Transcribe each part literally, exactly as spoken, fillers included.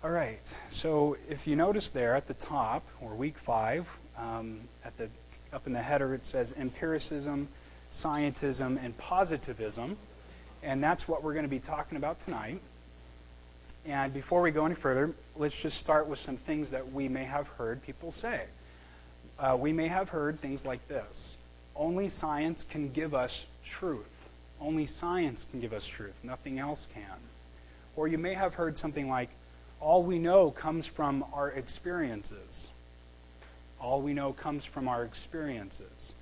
All right. So if you notice there at the top, or week five, um, at the up in the header it says empiricism, scientism, and positivism, and that's what we're going to be talking about tonight. And before we go any further, let's just start with some things that we may have heard people say. Uh, we may have heard things like this: only science can give us truth. Only science can give us truth. Nothing else can. Or you may have heard something like, all we know comes from our experiences. All we know comes from our experiences.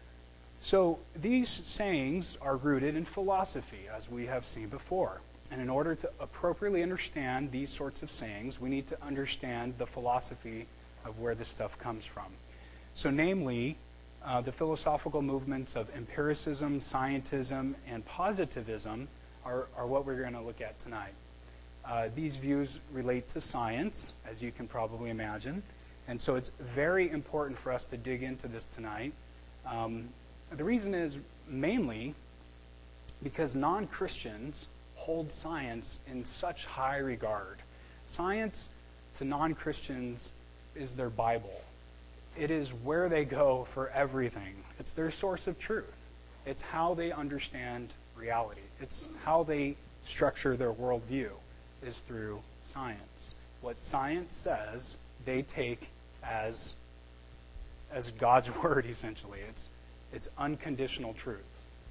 So these sayings are rooted in philosophy, as we have seen before. And in order to appropriately understand these sorts of sayings, we need to understand the philosophy of where this stuff comes from. So namely, uh, the philosophical movements of empiricism, scientism, and positivism are, are what we're going to look at tonight. Uh, these views relate to science, as you can probably imagine, and so it's very important for us to dig into this tonight. Um, the reason is mainly because non-Christians hold science in such high regard. Science to non-Christians is their Bible. It is where they go for everything. It's their source of truth. It's how they understand reality. It's how they structure their worldview, is through science. What science says, they take as as God's word, essentially. It's it's unconditional truth.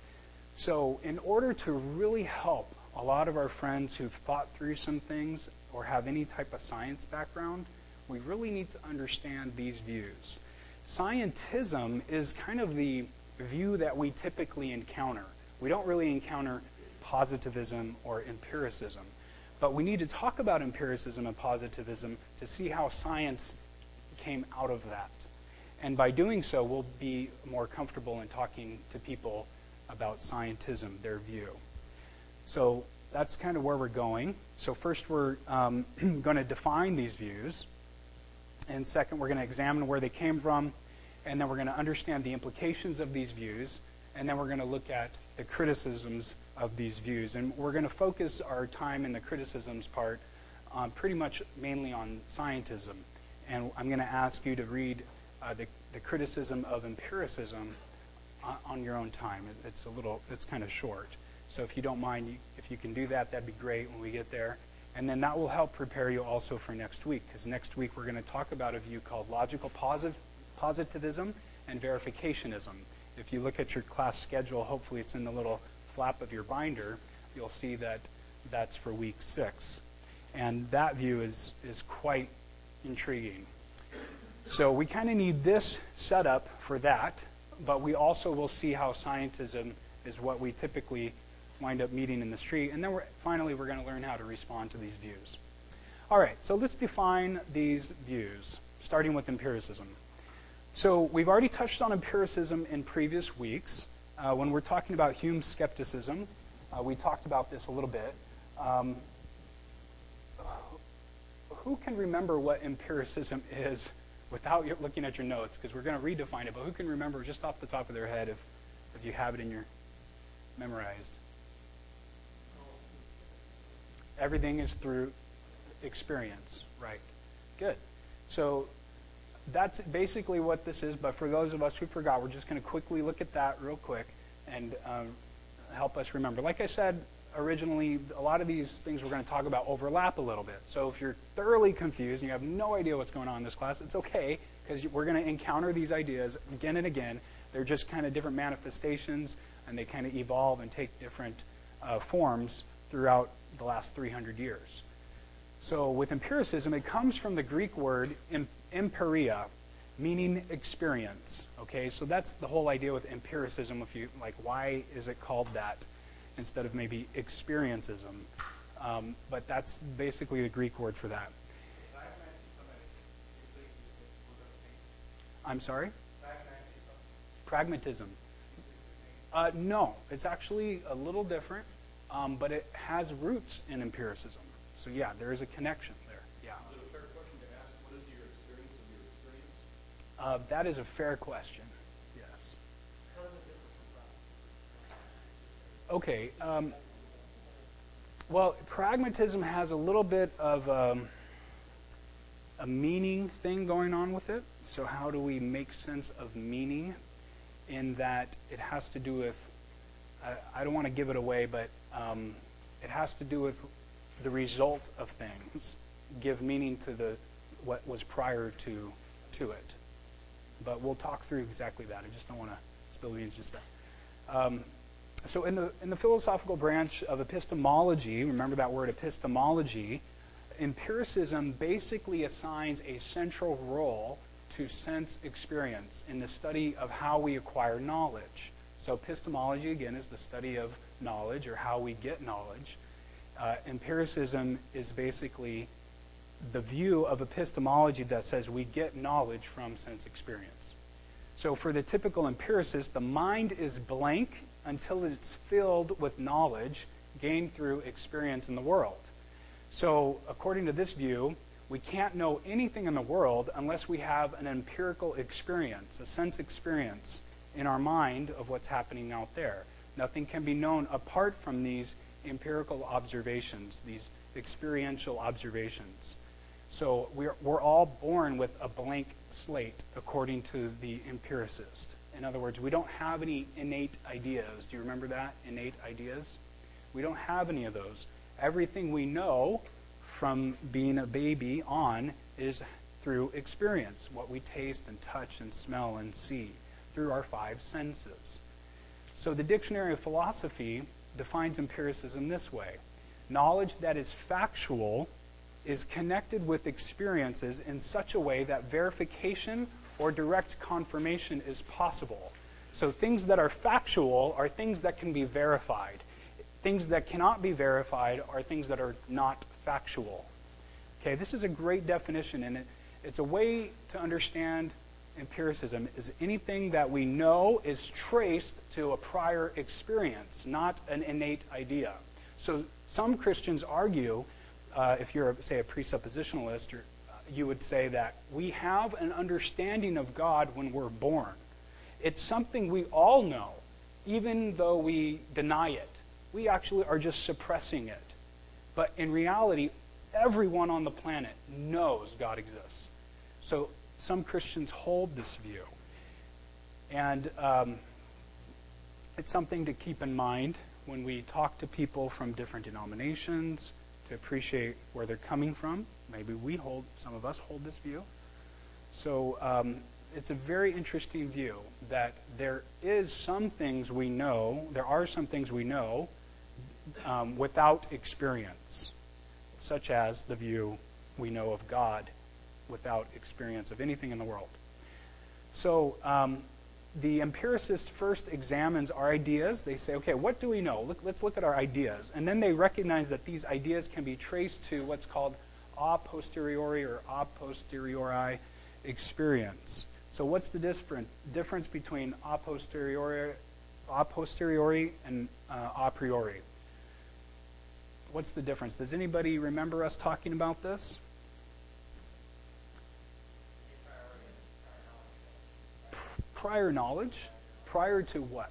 So in order to really help a lot of our friends who've thought through some things or have any type of science background, we really need to understand these views. Scientism is kind of the view that we typically encounter. We don't really encounter positivism or empiricism. But we need to talk about empiricism and positivism to see how science came out of that. And by doing so, we'll be more comfortable in talking to people about scientism, their view. So that's kind of where we're going. So first we're um, going to define these views. And second, we're going to examine where they came from. And then we're going to understand the implications of these views. And then we're going to look at the criticisms of these views. And we're going to focus our time in the criticisms part on pretty much mainly on scientism. And I'm going to ask you to read uh, the, the criticism of empiricism on, on your own time. It, it's a little, it's kind of short. So if you don't mind, you, if you can do that, that'd be great when we get there. And then that will help prepare you also for next week, because next week we're going to talk about a view called logical posit- positivism and verificationism. If you look at your class schedule, hopefully it's in the little flap of your binder, you'll see that that's for week six. And that view is, is quite intriguing. So we kind of need this set up for that, but we also will see how scientism is what we typically wind up meeting in the street. And then we're, finally we're going to learn how to respond to these views. All right, so let's define these views, starting with empiricism. So we've already touched on empiricism in previous weeks. Uh, when we're talking about Hume's skepticism, uh, we talked about this a little bit. Um, who can remember what empiricism is without looking at your notes? Because we're going to redefine it, but who can remember just off the top of their head if, if you have it in your memorized? Everything is through experience, right? Good. So that's basically what this is, but for those of us who forgot, we're just going to quickly look at that real quick and um, help us remember. Like I said originally, a lot of these things we're going to talk about overlap a little bit. So if you're thoroughly confused and you have no idea what's going on in this class, it's okay, because we're going to encounter these ideas again and again. They're just kind of different manifestations, and they kind of evolve and take different uh, forms throughout the last three hundred years. So with empiricism, it comes from the Greek word em- empiria, meaning experience. Okay, so that's the whole idea with empiricism. If you like, why is it called that instead of maybe experiencism? Um, but that's basically the Greek word for that. I'm sorry? Pragmatism. Uh, no, it's actually a little different, um, but it has roots in empiricism. So yeah, there is a connection there. Yeah. Is it a fair question to ask, what is your experience of your experience? Uh, that is a fair question. Yes. How is it different from pragmatism? Okay. Um, well, pragmatism has a little bit of um, a meaning thing going on with it. So how do we make sense of meaning? In that it has to do with, I, I don't want to give it away, but um, it has to do with the result of things, give meaning to the what was prior to to it. But we'll talk through exactly that. I just don't want to spill the beans just yet. Um, so in the in the philosophical branch of epistemology, remember that word epistemology, empiricism basically assigns a central role to sense experience in the study of how we acquire knowledge. So epistemology, again, is the study of knowledge or how we get knowledge. Uh, empiricism is basically the view of epistemology that says we get knowledge from sense experience. So for the typical empiricist, the mind is blank until it's filled with knowledge gained through experience in the world. So according to this view, we can't know anything in the world unless we have an empirical experience, a sense experience in our mind of what's happening out there. Nothing can be known apart from these empirical observations, these experiential observations. So we're, we're all born with a blank slate, according to the empiricist. In other words, we don't have any innate ideas. Do you remember that? Innate ideas? We don't have any of those. Everything we know from being a baby on is through experience, what we taste and touch and smell and see through our five senses. So the Dictionary of Philosophy defines empiricism this way. Knowledge that is factual is connected with experiences in such a way that verification or direct confirmation is possible. So things that are factual are things that can be verified. Things that cannot be verified are things that are not factual. Okay, this is a great definition, and it, it's a way to understand empiricism is anything that we know is traced to a prior experience, not an innate idea. So some Christians argue, uh, if you're, say, a presuppositionalist, or, uh, you would say that we have an understanding of God when we're born. It's something we all know, even though we deny it. We actually are just suppressing it. But in reality, everyone on the planet knows God exists. So some Christians hold this view. And um, it's something to keep in mind when we talk to people from different denominations to appreciate where they're coming from. Maybe we hold, some of us hold this view. So um, it's a very interesting view that there is some things we know, there are some things we know um, without experience, such as the view we know of God without experience of anything in the world. So um, the empiricist first examines our ideas. They say, okay, what do we know? Look, let's look at our ideas. And then they recognize that these ideas can be traced to what's called a posteriori or a posteriori experience. So what's the different, difference between a posteriori, a posteriori and uh, a priori? What's the difference? Does anybody remember us talking about this? Prior knowledge? Prior to what?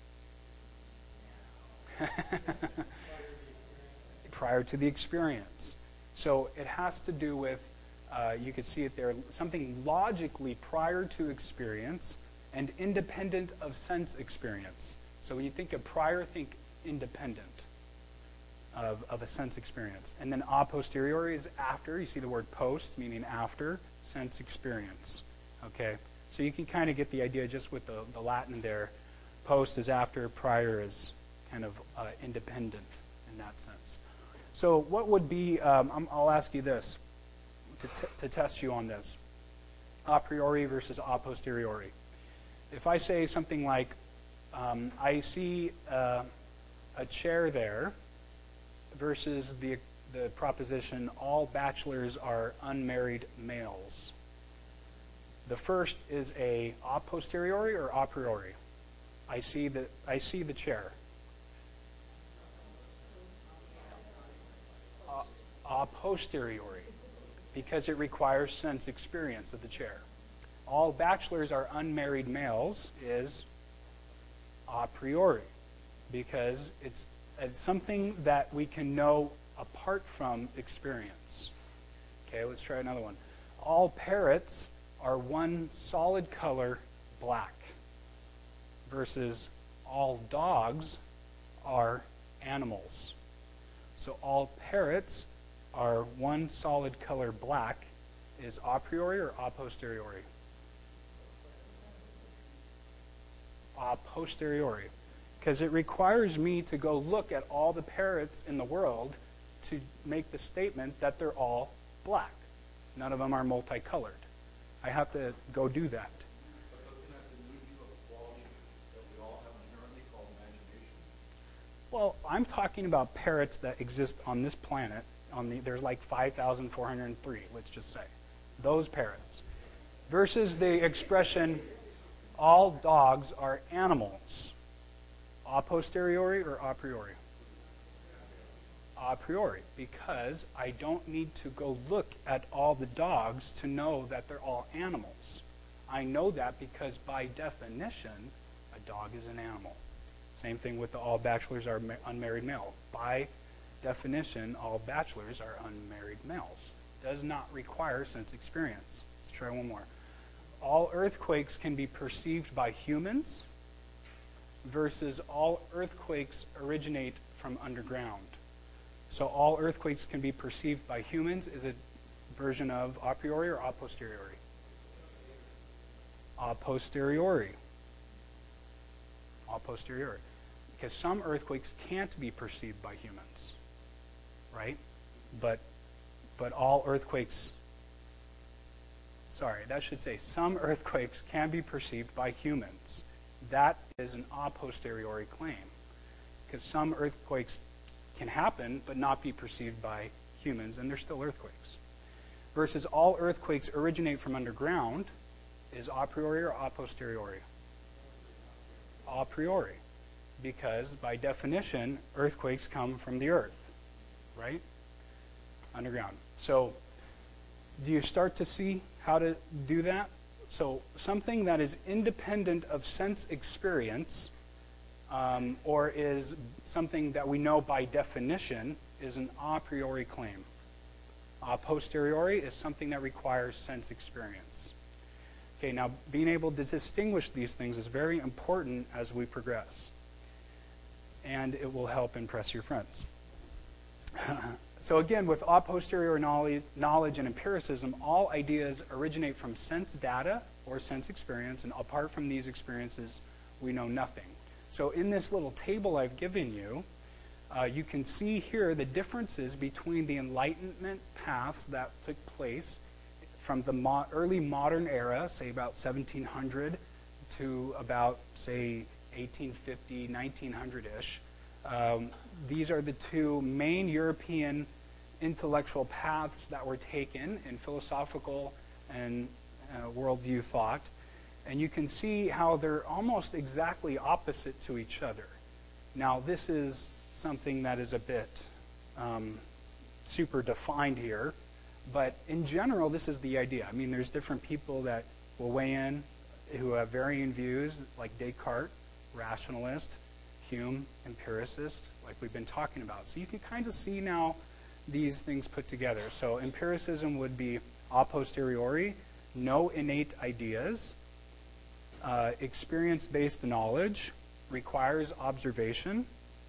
Prior to the experience. So it has to do with, uh, you could see it there, something logically prior to experience and independent of sense experience. So when you think of prior, think independent of, of a sense experience. And then a posteriori is after. You see the word post, meaning after sense experience. Okay? So you can kind of get the idea just with the, the Latin there. Post is after, prior is kind of uh, independent in that sense. So what would be, um, I'm, I'll ask you this to, t- to test you on this. A priori versus a posteriori. If I say something like, um, I see uh, a chair there versus the, the proposition, all bachelors are unmarried males. The first is a a posteriori or a priori? I see the I see the chair. A, a posteriori, because it requires sense experience of the chair. All bachelors are unmarried males is a priori, because it's, it's something that we can know apart from experience. Okay, let's try another one. all parrots are one solid color, black, versus all dogs are animals. So all parrots are one solid color, black, is a priori or a posteriori? A posteriori. Because it requires me to go look at all the parrots in the world to make the statement that they're all black. None of them are multicolored. I have to go do that. But doesn't that delude you of a quality that we all have inherently called imagination? Well, I'm talking about parrots that exist on this planet. On the, there's like five thousand four hundred three, let's just say. Those parrots. Versus the expression, all dogs are animals. A posteriori or a priori? A priori, because I don't need to go look at all the dogs to know that they're all animals. I know that because by definition, a dog is an animal. Same thing with the all bachelors are unmarried male. By definition, all bachelors are unmarried males. Does not require sense experience. Let's try one more. All earthquakes can be perceived by humans versus all earthquakes originate from underground. So all earthquakes can be perceived by humans is a version of a priori or a posteriori? A posteriori. A posteriori. Because some earthquakes can't be perceived by humans, right? But but all earthquakes, sorry, that should say some earthquakes can be perceived by humans. That is an a posteriori claim, because some earthquakes can happen but not be perceived by humans, and they're still earthquakes. Versus all earthquakes originate from underground is a priori or a posteriori? A priori, because by definition, earthquakes come from the earth, right? Underground. So do you start to see how to do that? So something that is independent of sense experience um, or is something that we know by definition is an a priori claim. A posteriori is something that requires sense experience. Okay, now being able to distinguish these things is very important as we progress. And it will help impress your friends. So again, with a posteriori knowledge, knowledge and empiricism, all ideas originate from sense data or sense experience, and apart from these experiences, we know nothing. So in this little table I've given you, uh, you can see here the differences between the Enlightenment paths that took place from the mo- early modern era, say about seventeen hundred, to about, say, eighteen fifty, nineteen hundred-ish. Um, these are the two main European intellectual paths that were taken in philosophical and uh, worldview thought. And you can see how they're almost exactly opposite to each other. Now, this is something that is a bit um, super defined here, but in general, this is the idea. I mean, there's different people that will weigh in who have varying views, like Descartes, rationalist, Hume, empiricist, like we've been talking about. So you can kind of see now these things put together. So empiricism would be a posteriori, no innate ideas. Uh, experience-based knowledge requires observation.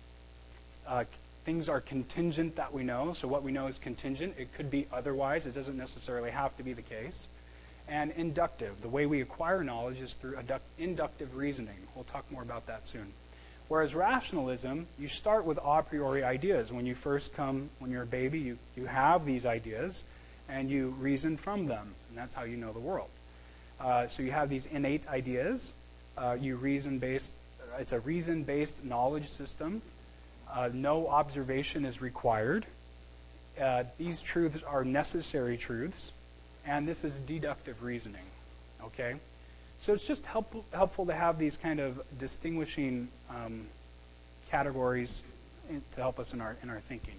Uh, things are contingent that we know. So what we know is contingent. It could be otherwise. It doesn't necessarily have to be the case. And inductive. The way we acquire knowledge is through inductive reasoning. We'll talk more about that soon. Whereas rationalism, you start with a priori ideas. When you first come, when you're a baby, you, you have these ideas, and you reason from them. And that's how you know the world. Uh, so you have these innate ideas. Uh, you reason-based. It's a reason-based knowledge system. Uh, no observation is required. Uh, these truths are necessary truths. And this is deductive reasoning. Okay? So it's just help, helpful to have these kind of distinguishing um, categories in, to help us in our in our thinking.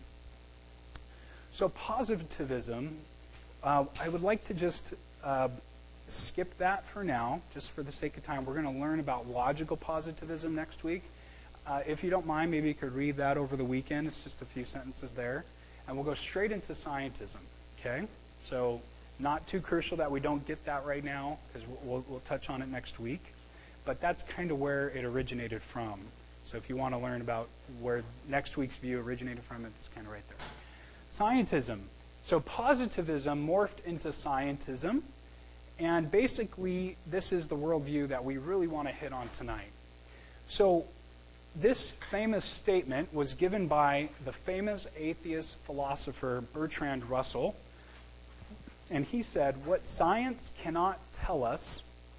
So positivism, uh, I would like to just uh, skip that for now, just for the sake of time. We're going to learn about logical positivism next week. Uh, if you don't mind, maybe you could read that over the weekend. It's just a few sentences there. And we'll go straight into scientism. Okay? So Not too crucial that we don't get that right now, because we'll, we'll touch on it next week. But that's kind of where it originated from. So if you want to learn about where next week's view originated from, it's kind of right there. Scientism. So positivism morphed into scientism. And basically, this is the worldview that we really want to hit on tonight. So this famous statement was given by the famous atheist philosopher Bertrand Russell. And he said, "What science cannot tell us,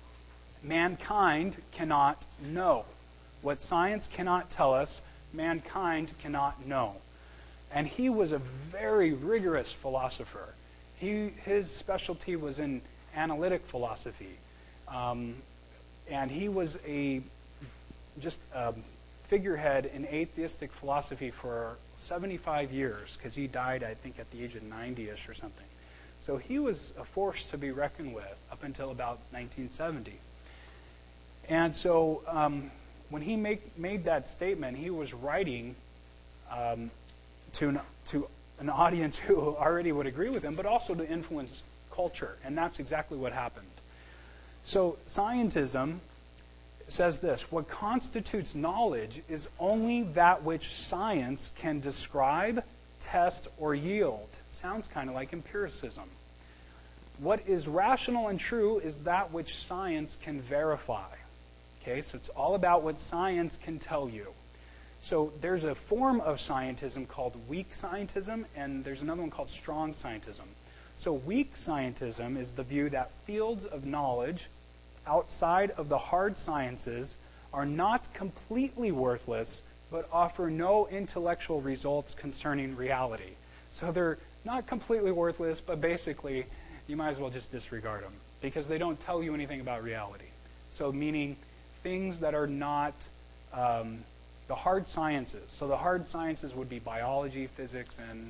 mankind cannot know. What science cannot tell us, mankind cannot know." And he was a very rigorous philosopher. He, his specialty was in analytic philosophy. Um, and he was a just a figurehead in atheistic philosophy for seventy-five years, because he died, I think, at the age of ninety-ish or something. So he was a force to be reckoned with up until about nineteen seventy. And so um, when he make, made that statement, he was writing um, to, an, to an audience who already would agree with him, but also to influence culture. And that's exactly what happened. So scientism says this: what constitutes knowledge is only that which science can describe, test, or yield. Sounds kind of like empiricism. What is rational and true is that which science can verify. Okay, so it's all about what science can tell you. So there's a form of scientism called weak scientism, and there's another one called strong scientism. So weak scientism is the view that fields of knowledge outside of the hard sciences are not completely worthless, but offer no intellectual results concerning reality. So they're not completely worthless, but basically you might as well just disregard them, because they don't tell you anything about reality. So meaning things that are not um, the hard sciences. So the hard sciences would be biology, physics, and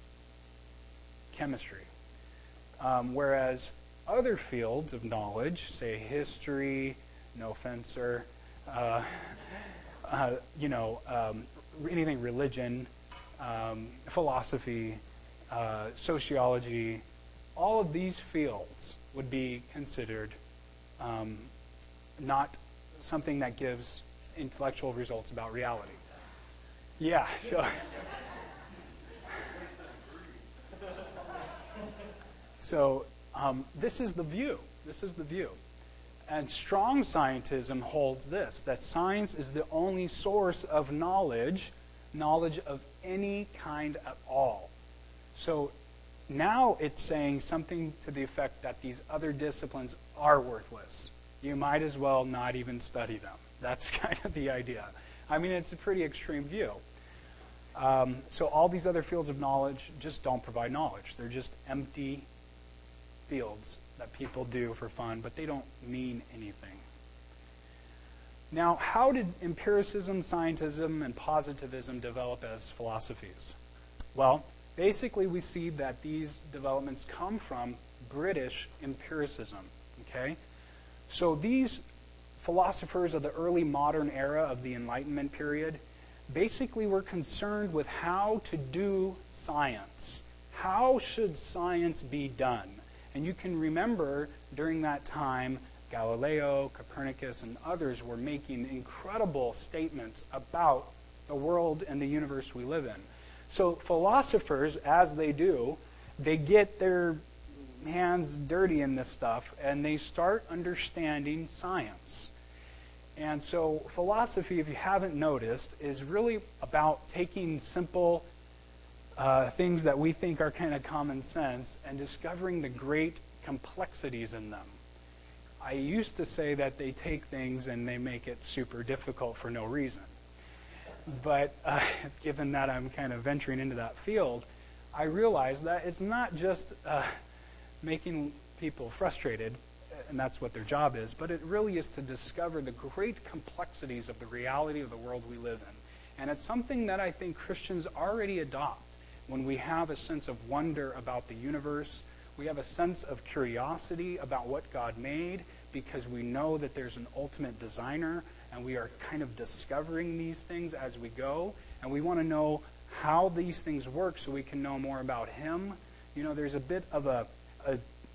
chemistry. Um, whereas other fields of knowledge, say history, no offense, sir, uh, uh, you know, um, anything religion, um, philosophy, uh, sociology, all of these fields would be considered um, not something that gives intellectual results about reality. Yeah, so. So um, this is the view. This is the view. And strong scientism holds this, that science is the only source of knowledge, knowledge of any kind at all. So now it's saying something to the effect that these other disciplines are worthless. You might as well not even study them. That's kind of the idea. I mean, it's a pretty extreme view. Um, so all these other fields of knowledge just don't provide knowledge. They're just empty fields that people do for fun, but they don't mean anything. Now, how did empiricism, scientism, and positivism develop as philosophies? Well, basically we see that these developments come from British empiricism. Okay? So these philosophers of the early modern era of the Enlightenment period basically were concerned with how to do science. How should science be done? And you can remember during that time, Galileo, Copernicus, and others were making incredible statements about the world and the universe we live in. So philosophers, as they do, they get their hands dirty in this stuff, and they start understanding science. And so philosophy, if you haven't noticed, is really about taking simple Uh, things that we think are kind of common sense and discovering the great complexities in them. I used to say that they take things and they make it super difficult for no reason. But uh, given that I'm kind of venturing into that field, I realize that it's not just uh, making people frustrated, and that's what their job is, but it really is to discover the great complexities of the reality of the world we live in. And it's something that I think Christians already adopt. When we have a sense of wonder about the universe, we have a sense of curiosity about what God made, because we know that there's an ultimate designer, and we are kind of discovering these things as we go, and we want to know how these things work so we can know more about Him. You know, there's a bit of a, a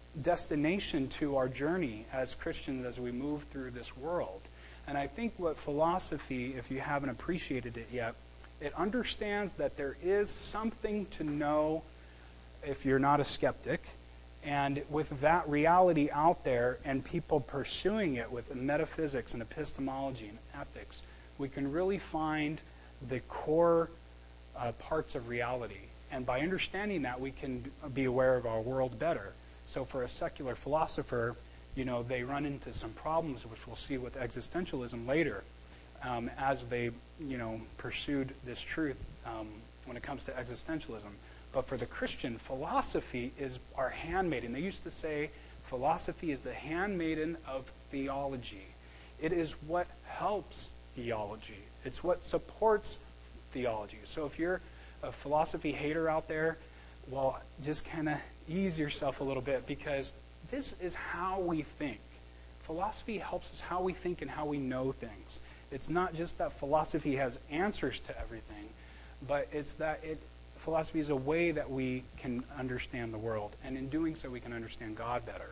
destination to our journey as Christians as we move through this world. And I think what philosophy, if you haven't appreciated it yet, it understands that there is something to know if you're not a skeptic. And with that reality out there and people pursuing it with metaphysics and epistemology and ethics, we can really find the core uh, parts of reality. And by understanding that, we can be aware of our world better. So for a secular philosopher, you know, they run into some problems, which we'll see with existentialism later, um, as they, you know, pursued this truth um, when it comes to existentialism. But for the Christian, philosophy is our handmaiden. They used to say philosophy is the handmaiden of theology. It is what helps theology. It's what supports theology. So if you're a philosophy hater out there, well, just kind of ease yourself a little bit, because this is how we think. Philosophy helps us how we think and how we know things. It's not just that philosophy has answers to everything, but it's that it philosophy is a way that we can understand the world, and in doing so we can understand God better.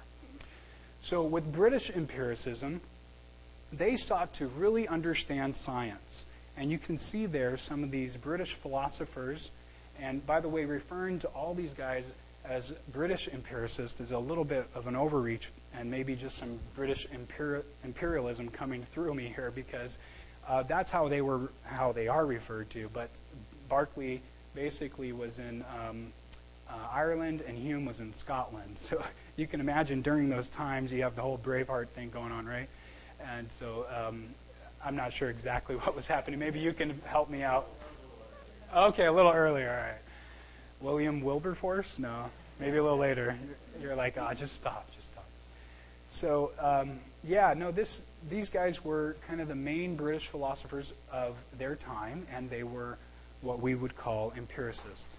So with British empiricism, they sought to really understand science. And you can see there some of these British philosophers. And by the way, referring to all these guys as British empiricists is a little bit of an overreach, and maybe just some British imperi- imperialism coming through me here, because uh, that's how they were, how they are referred to. But Berkeley basically was in um, uh, Ireland, and Hume was in Scotland. So you can imagine during those times you have the whole Braveheart thing going on, right? And so um, I'm not sure exactly what was happening. Maybe you can help me out. Okay, a little earlier, all right. William Wilberforce? No, maybe a little later. You're like, ah, oh, just stop, just stop. So, um, yeah, no, this these guys were kind of the main British philosophers of their time, and they were what we would call empiricists.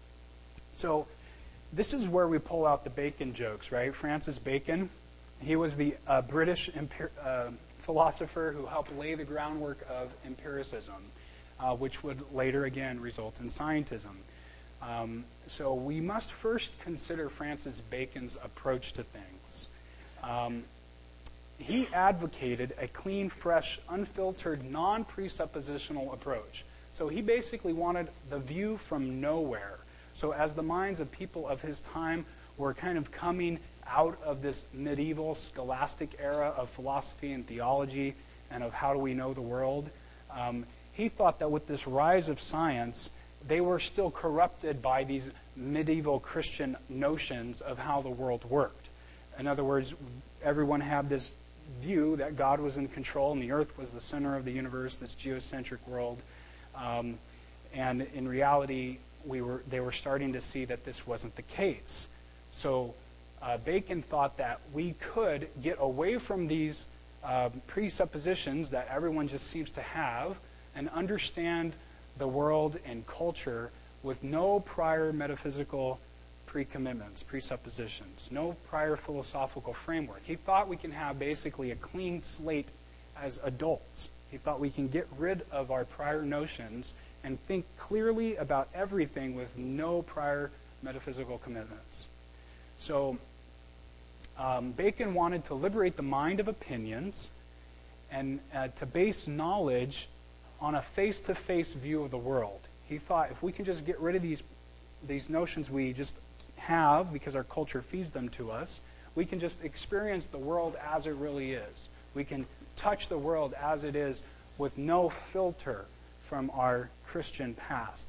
So this is where we pull out the Bacon jokes, right? Francis Bacon, he was the uh, British empir- uh, philosopher who helped lay the groundwork of empiricism, uh, which would later again result in scientism. Um, so we must first consider Francis Bacon's approach to things. Um, he advocated a clean, fresh, unfiltered, non-presuppositional approach. So he basically wanted the view from nowhere. So as the minds of people of his time were kind of coming out of this medieval scholastic era of philosophy and theology and of how do we know the world, um, he thought that with this rise of science, they were still corrupted by these medieval Christian notions of how the world worked. In other words, everyone had this view that God was in control and the earth was the center of the universe, this geocentric world. Um, and in reality, we were they were starting to see that this wasn't the case. So uh, Bacon thought that we could get away from these uh, presuppositions that everyone just seems to have and understand the world and culture with no prior metaphysical pre-commitments, presuppositions, no prior philosophical framework. He thought we can have basically a clean slate as adults. He thought we can get rid of our prior notions and think clearly about everything with no prior metaphysical commitments. So um, Bacon wanted to liberate the mind of opinions and uh, to base knowledge on a face-to-face view of the world. He thought if we can just get rid of these these notions we just have because our culture feeds them to us, we can just experience the world as it really is. We can touch the world as it is with no filter from our Christian past.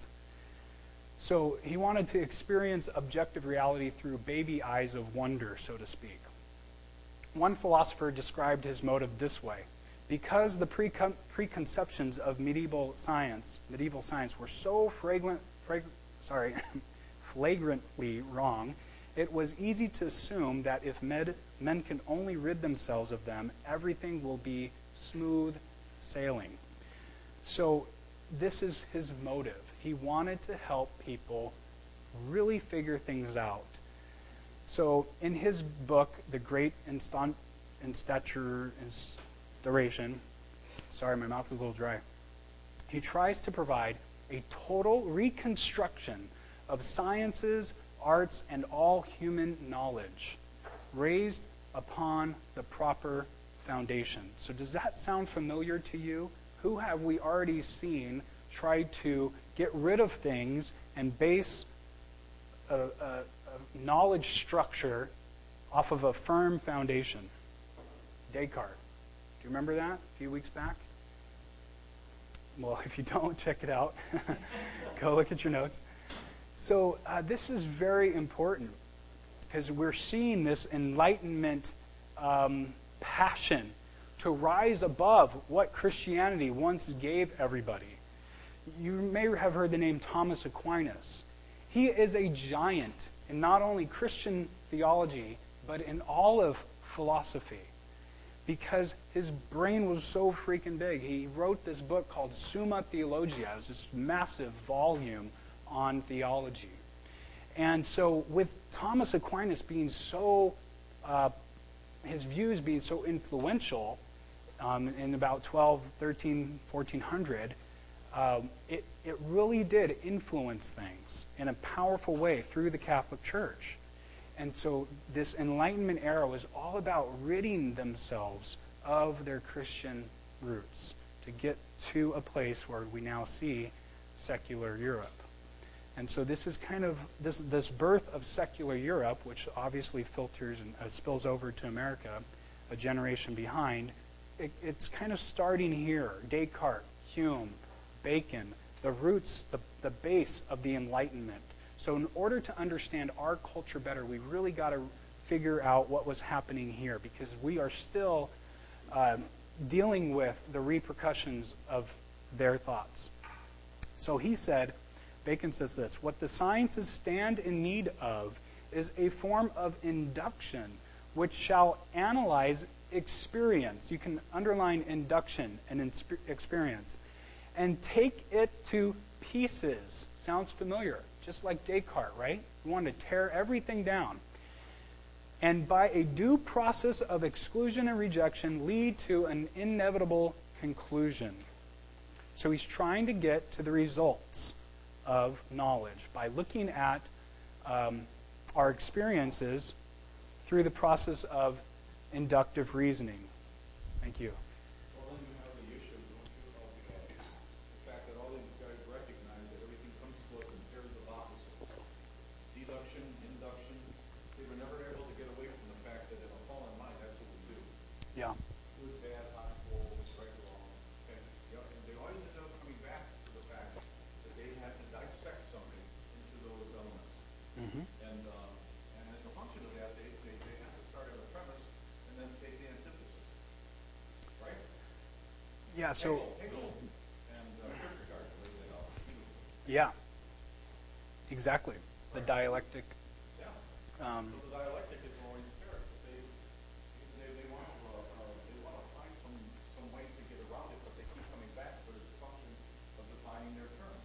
So he wanted to experience objective reality through baby eyes of wonder, so to speak. One philosopher described his motive this way: because the precon- preconceptions of medieval science, medieval science were so fragrant, frag- sorry, flagrantly wrong, it was easy to assume that if med- men can only rid themselves of them, everything will be smooth sailing. So this is his motive. He wanted to help people really figure things out. So in his book, The Great Instant- Instature Instauration, sorry, my mouth is a little dry, he tries to provide a total reconstruction of sciences, arts, and all human knowledge, raised upon the proper foundation. So does that sound familiar to you? Who have we already seen try to get rid of things and base a, a, a knowledge structure off of a firm foundation? Descartes. Do you remember that a few weeks back? Well, if you don't, check it out. Go look at your notes. So uh, this is very important because we're seeing this Enlightenment um, passion to rise above what Christianity once gave everybody. You may have heard the name Thomas Aquinas. He is a giant in not only Christian theology, but in all of philosophy, because his brain was so freaking big. He wrote this book called Summa Theologia. It was this massive volume on theology. And so with Thomas Aquinas being so, uh, his views being so influential um, in about twelve, thirteen, fourteen hundred, um, it, it really did influence things in a powerful way through the Catholic Church. And so this Enlightenment era was all about ridding themselves of their Christian roots to get to a place where we now see secular Europe. And so this is kind of this this birth of secular Europe, which obviously filters and uh, spills over to America, a generation behind. It, it's kind of starting here. Descartes, Hume, Bacon, the roots, the, the base of the Enlightenment. So in order to understand our culture better, we really got to figure out what was happening here, because we are still uh, dealing with the repercussions of their thoughts. So he said, Bacon says this, what the sciences stand in need of is a form of induction which shall analyze experience. You can underline induction and insp- experience. And take it to pieces. Sounds familiar. Just like Descartes, right? We want to tear everything down. And by a due process of exclusion and rejection, lead to an inevitable conclusion. So he's trying to get to the results of knowledge by looking at um, our experiences through the process of inductive reasoning. Thank you. Well, then you have the issue, don't you, of the, uh, the fact that all these guys recognize that everything comes to us in pairs of opposites. Deduction, induction. They were never able to get away from the fact that in a fallen mind, that's what we do. Yeah. Good, bad, hot, cold, right, wrong. Okay. Yeah, and they always ended up coming back to the fact that they had to dissect something into those elements. Mm-hmm. And um, and as a function of that, they, they, they have to start at a premise and then take the antithesis. Right? Yeah, so... Hegel, Hegel and uh, Kierkegaard laid that out beautifully. Yeah. Exactly. The Right. dialectic. Yeah. Um, So the dialectic is always there. They they, they want to uh, uh, they want to find some some way to get around it, but they keep coming back to the function of defining their terms.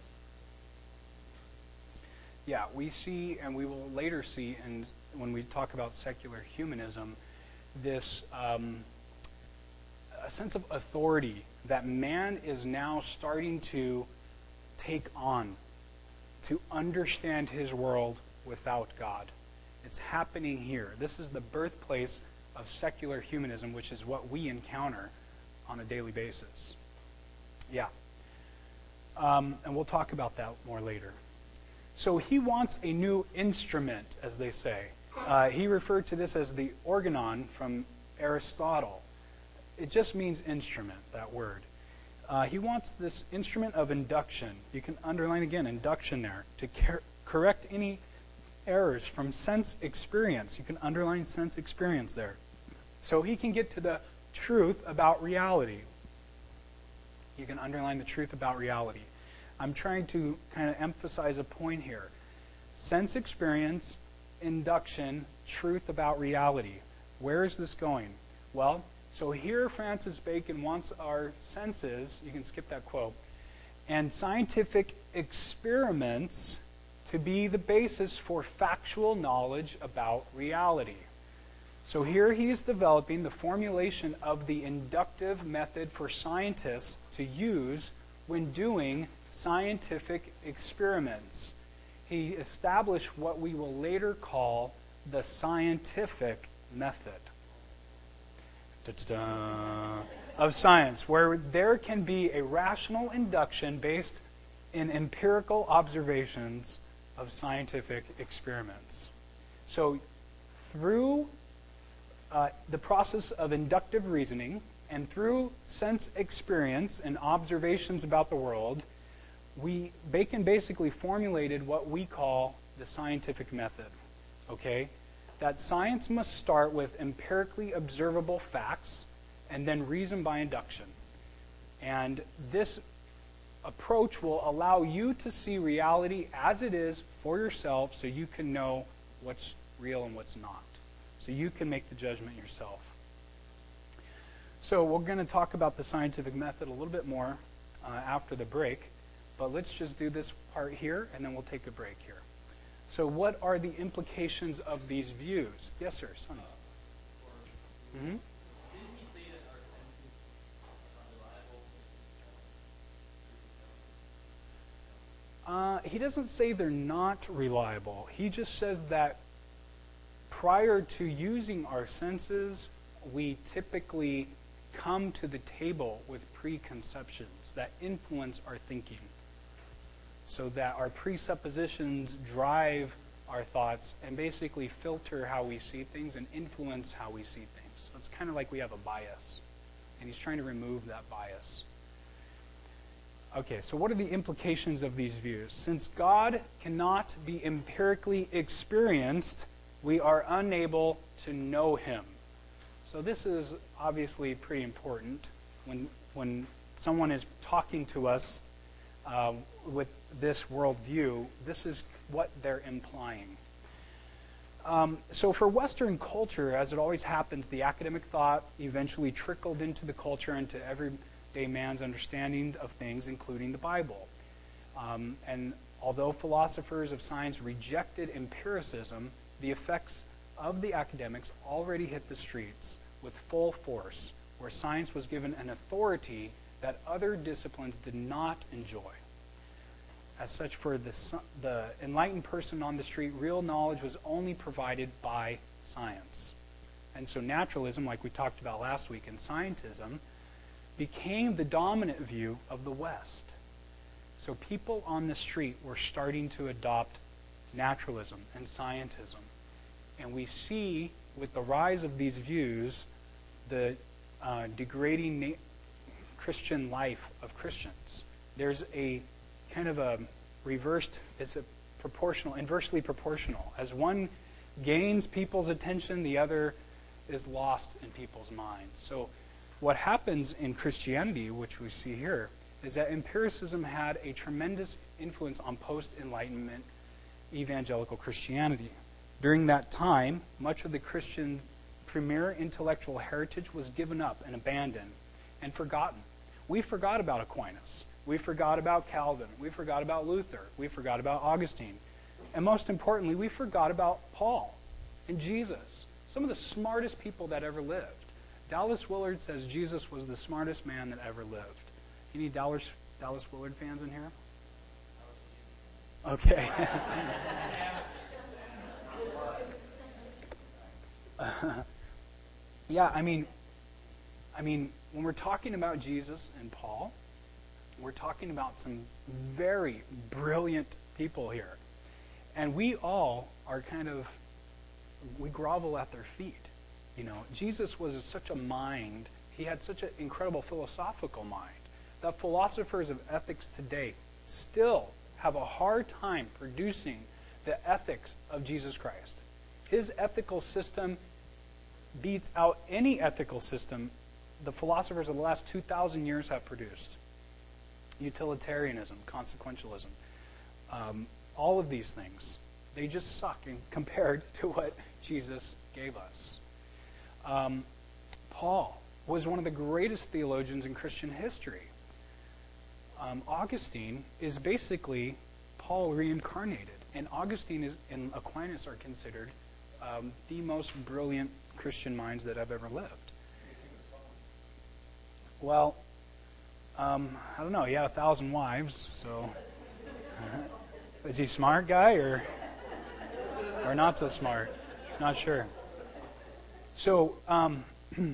Yeah, we see, and we will later see, and when we talk about secular humanism, this um, a sense of authority that man is now starting to take on, to understand his world without God. It's happening here. This is the birthplace of secular humanism, which is what we encounter on a daily basis. Yeah. Um, and we'll talk about that more later. So he wants a new instrument, as they say. Uh, he referred to this as the organon from Aristotle. It just means instrument, that word. Uh, he wants this instrument of induction. You can underline again, induction there, to car- correct any errors from sense experience. You can underline sense experience there. So he can get to the truth about reality. You can underline the truth about reality. I'm trying to kind of emphasize a point here. Sense experience, induction, truth about reality. Where is this going? Well, so here Francis Bacon wants our senses, you can skip that quote, and scientific experiments to be the basis for factual knowledge about reality. So here he is developing the formulation of the inductive method for scientists to use when doing scientific experiments. He established what we will later call the scientific method Da-da-da. of science, where there can be a rational induction based in empirical observations of scientific experiments. So through uh, the process of inductive reasoning and through sense experience and observations about the world, we Bacon basically formulated what we call the scientific method. Okay? That science must start with empirically observable facts and then reason by induction. And this approach will allow you to see reality as it is for yourself so you can know what's real and what's not. So you can make the judgment yourself. So we're going to talk about the scientific method a little bit more uh, after the break. But let's just do this part here, and then we'll take a break here. So what are the implications of these views? Yes, sir, Sonny. Mm-hmm. Didn't he say that our senses are reliable? Uh, he doesn't say they're not reliable. He just says that prior to using our senses, we typically come to the table with preconceptions that influence our thinking, so that our presuppositions drive our thoughts and basically filter how we see things and influence how we see things. So it's kind of like we have a bias, and he's trying to remove that bias. Okay, so what are the implications of these views? Since God cannot be empirically experienced, we are unable to know him. So this is obviously pretty important when when someone is talking to us uh, with this worldview. This is what they're implying. Um, so for Western culture, as it always happens, the academic thought eventually trickled into the culture, into everyday man's understanding of things, including the Bible. Um, and although philosophers of science rejected empiricism, the effects of the academics already hit the streets with full force, where science was given an authority that other disciplines did not enjoy. As such, for the, the enlightened person on the street, real knowledge was only provided by science. And so naturalism, like we talked about last week, and scientism became the dominant view of the West. So people on the street were starting to adopt naturalism and scientism. And we see, with the rise of these views, the uh, degrading na- Christian life of Christians. There's a kind of a reversed, it's a proportional, inversely proportional. As one gains people's attention, the other is lost in people's minds. So what happens in Christianity, which we see here, is that empiricism had a tremendous influence on post-Enlightenment evangelical Christianity. During that time, much of the Christian premier intellectual heritage was given up and abandoned and forgotten. We forgot about Aquinas. We forgot about Calvin. We forgot about Luther. We forgot about Augustine. And most importantly, we forgot about Paul and Jesus, some of the smartest people that ever lived. Dallas Willard says Jesus was the smartest man that ever lived. Any Dallas, Dallas Willard fans in here? Okay. yeah, I mean, I mean, when we're talking about Jesus and Paul, we're talking about some very brilliant people here. And we all are kind of, we grovel at their feet. You know, Jesus was such a mind, he had such an incredible philosophical mind, that philosophers of ethics today still have a hard time producing the ethics of Jesus Christ. His ethical system beats out any ethical system the philosophers of the last two thousand years have produced. Utilitarianism, consequentialism, um, all of these things, they just suck in compared to what Jesus gave us. Um, Paul was one of the greatest theologians in Christian history. Um, Augustine is basically Paul reincarnated, and Augustine is, and Aquinas are considered um, the most brilliant Christian minds that have ever lived. Well, um, I don't know. He had a thousand wives, so is he a smart guy or or not so smart? Not sure. So, um,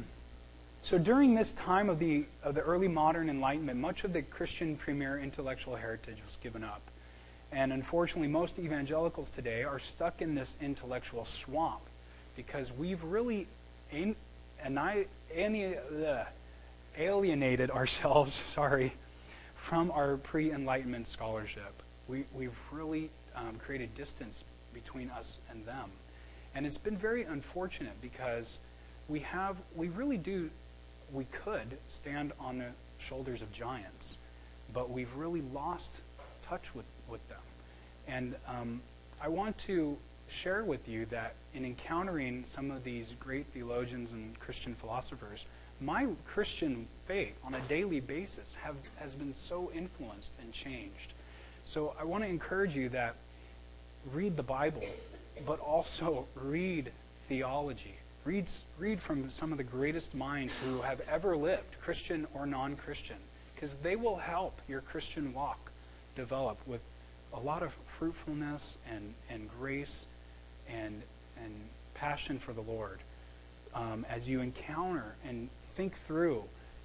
so during this time of the of the early modern Enlightenment, much of the Christian premier intellectual heritage was given up, and unfortunately, most evangelicals today are stuck in this intellectual swamp because we've really an, ani- ani- ugh, alienated ourselves. Sorry. From our pre-Enlightenment scholarship. We, we've really um, created distance between us and them. And it's been very unfortunate because we have, we really do, we could stand on the shoulders of giants, but we've really lost touch with, with them. And um, I want to share with you that in encountering some of these great theologians and Christian philosophers, my Christian faith on a daily basis have, has been so influenced and changed. So I want to encourage you that read the Bible, but also read theology. Read, read from some of the greatest minds who have ever lived, Christian or non-Christian, because they will help your Christian walk develop with a lot of fruitfulness and, and grace and, and passion for the Lord. Um, as you encounter and think through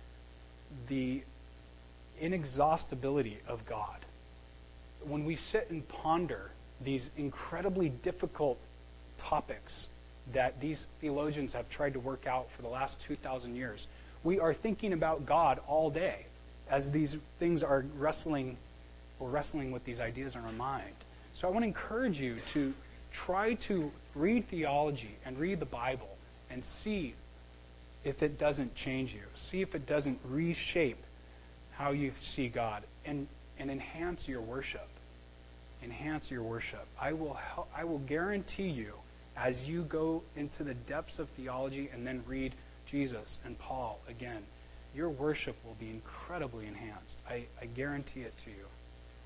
the inexhaustibility of God. When we sit and ponder these incredibly difficult topics that these theologians have tried to work out for the last two thousand years, we are thinking about God all day as these things are wrestling or wrestling with these ideas in our mind. So I want to encourage you to try to read theology and read the Bible and see if it doesn't change you. See if it doesn't reshape how you see God and, and enhance your worship. Enhance your worship. I will help, I will guarantee you, as you go into the depths of theology and then read Jesus and Paul again, your worship will be incredibly enhanced. I, I guarantee it to you.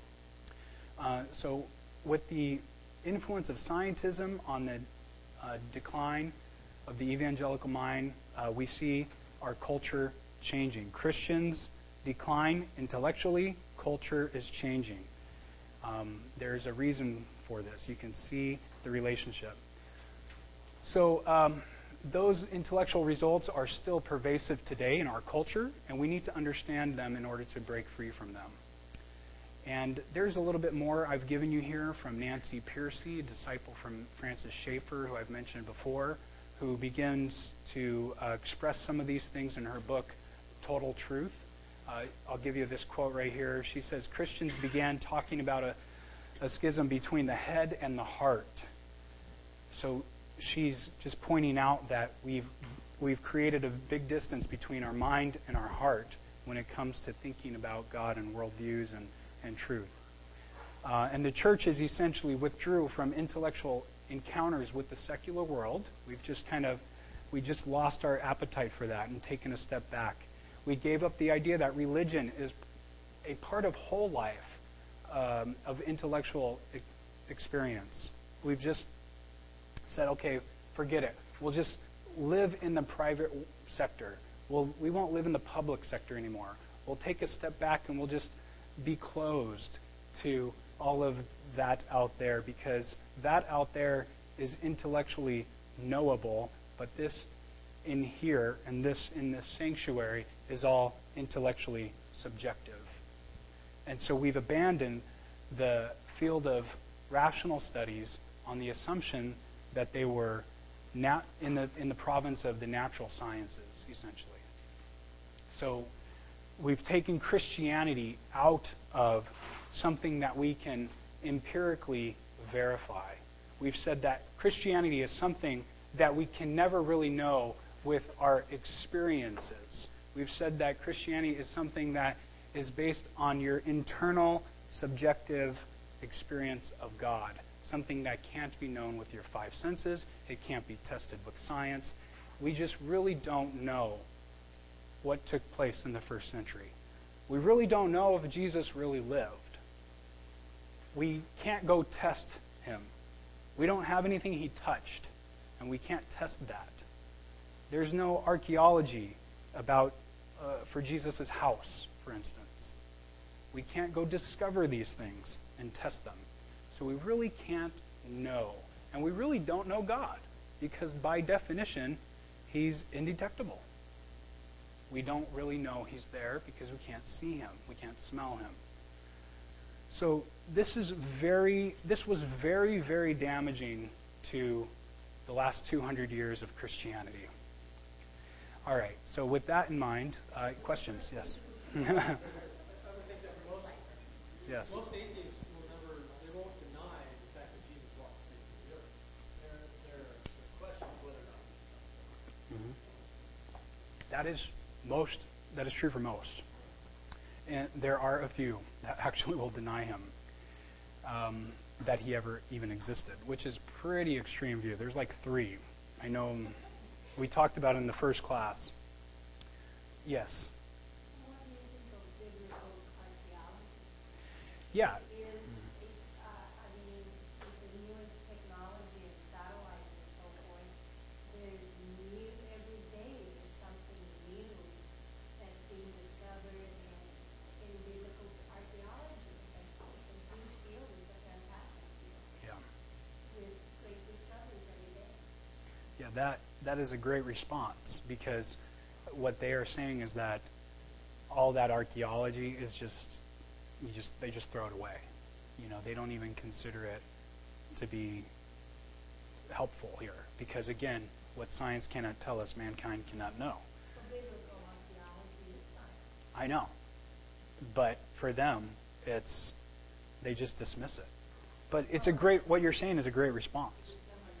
Uh, so with the influence of scientism on the uh, decline of the evangelical mind, uh, we see our culture changing. Christians decline intellectually, culture is changing. Um, there's a reason for this. You can see the relationship. So um, those intellectual results are still pervasive today in our culture, and we need to understand them in order to break free from them. And there's a little bit more I've given you here from Nancy Pearcey, a disciple from Francis Schaeffer, who I've mentioned before, who begins to uh, express some of these things in her book, Total Truth. Uh, I'll give you this quote right here. She says, Christians began talking about a, a schism between the head and the heart. So she's just pointing out that we've we've created a big distance between our mind and our heart when it comes to thinking about God and worldviews and, and truth. Uh, and the church has essentially withdrew from intellectual encounters with the secular world. We've just kind of, we just lost our appetite for that and taken a step back. We gave up the idea that religion is a part of whole life um, of intellectual e- experience. We've just said, okay, forget it. We'll just live in the private sector. We'll, we won't live in the public sector anymore. We'll take a step back and we'll just be closed to all of that out there, because that out there is intellectually knowable, but this in here and this in this sanctuary is all intellectually subjective. And so we've abandoned the field of rational studies on the assumption that they were nat- in the in the province of the natural sciences, essentially. So we've taken Christianity out of something that we can empirically verify. We've said that Christianity is something that we can never really know with our experiences. We've said that Christianity is something that is based on your internal, subjective experience of God, something that can't be known with your five senses. It can't be tested with science. We just really don't know what took place in the first century. We really don't know if Jesus really lived. We can't go test him. We don't have anything he touched, and we can't test that. There's no archaeology about uh, for Jesus' house, for instance. We can't go discover these things and test them. So we really can't know. And we really don't know God, because by definition, He's indetectable. We don't really know he's there because we can't see him. We can't smell him. So this is very, this was very, very damaging to the last two hundred years of Christianity. All right. So with that in mind, uh, questions? Yes. I would think that most Yes. most atheists will never, they won't deny the fact that Jesus walked the face of the earth. Their their their question is whether or not he's the Son of God. Mhm. That is most. That is true for most. And there are a few that actually will deny him um, that he ever even existed, which is pretty extreme view. There's like three. I know we talked about it in the first class. Yes. What do you think of biblical archaeology? Yeah. Is it, uh, I mean, with the newest technology and satellites and so forth, there's new, every day there's something new that's being discovered in, in biblical archaeology. It's a, it's a huge field, it's a fantastic field, Yeah. with great discoveries every day. Yeah. That that is a great response because what they are saying is that all that archaeology is just you just they just throw it away. You know, they don't even consider it to be helpful here because again, what science cannot tell us, mankind cannot know. So biblical archaeology is science. I know, but for them, it's they just dismiss it. But it's a great. What you're saying is a great response.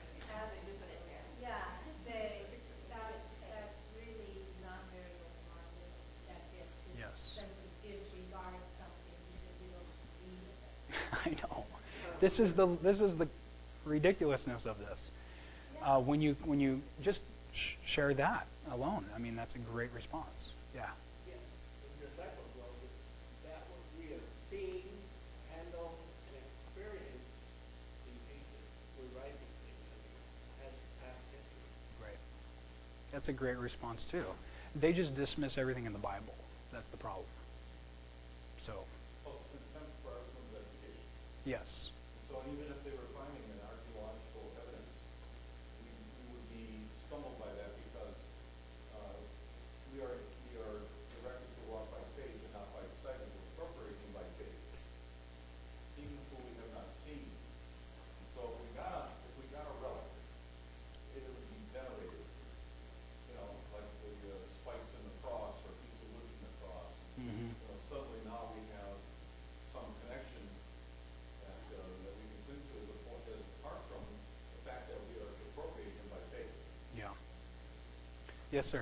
Yeah, they, that's, that's really not very open-minded or receptive to Yes. simply disregard something because you don't agree with it. I know. This is the this is the ridiculousness of this. Uh, when you when you just sh- share that alone, I mean that's a great response. Yeah. Yeah. In the second world, that what we have seen, handled, and experienced in Jesus, we're writing things as past history. Right. That's a great response too. They just dismiss everything in the Bible. That's the problem. So. Well, it's contempt for everyone's education. Yes. So even if they were finding an archaeological evidence, we, we would be stumbled by that because uh, we are we are directed to walk by faith and not by sight, and we're appropriating by faith, even who we have not seen. And so if we got a, if we got a relic, it would be venerated. You know, like the uh, spikes in the cross or piece of wood in the cross. Mm-hmm. You know, suddenly now we have some connection that, uh, that we can cling to as, a, as apart from the fact that we are appropriating by faith. Yeah. Yes, sir.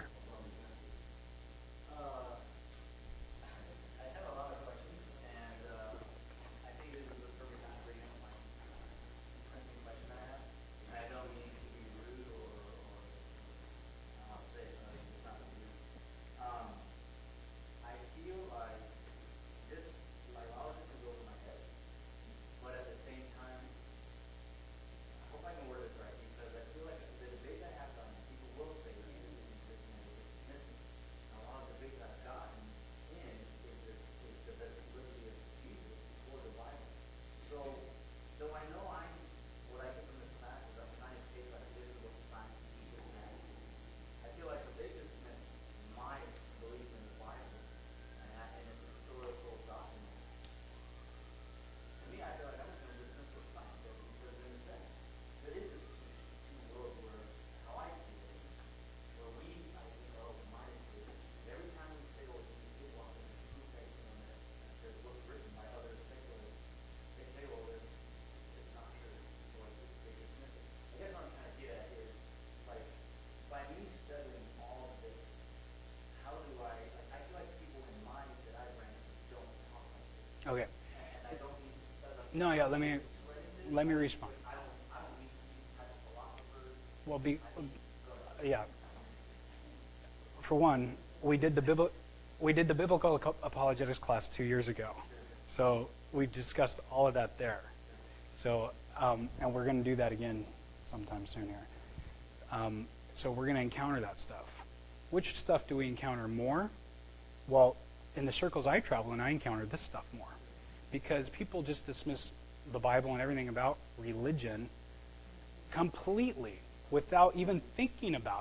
Uh, I have a lot of questions, and uh, I think this is the perfect time to bring up my uh, pressing question I have. And I don't mean to be rude or, or uh, I'll say it, uh, it's not to be rude. Um, I feel like this, like a lot of this is over my head, but at the same time, I hope I can word this right because I feel like the debate I have gotten, people will say that Jesus isn't existing and it's missing. And a lot of debates I've gotten in is the, is the validity of Jesus before the Bible. So, though I know I'm, what I get from this class is I'm trying to state like this is what the science teaches and that, I feel like they dismiss my belief in the Bible and, I, and its historical documents. To me, I feel like I'm just going to dismiss what science says because in a sense, there is this two, two worlds where, how I see it, where we, I think, are open-minded to it. And every time we say, well, Jesus did walk in the proof that, you know, that, that there's books written by other secularists, they say, well, there's, it's not true, or they dismiss it. I guess what I'm trying to get at is, like, by me studying all of this, how do I, like, I feel like people in my, that I've ran into don't talk like this. Okay. And, and I don't mean, uh, like, No, yeah. Let me discredited. let me respond. I don't, I don't mean to be type of philosophers. Well, be I mean, go ahead. yeah. For one, we did the bibli- we did the biblical apologetics class two years ago, so we discussed all of that there. So, um, and we're going to do that again sometime soon here. Um, so we're going to encounter that stuff. Which stuff do we encounter more? Well, in the circles I travel in, I encounter this stuff more because people just dismiss the Bible and everything about religion completely without even thinking about it.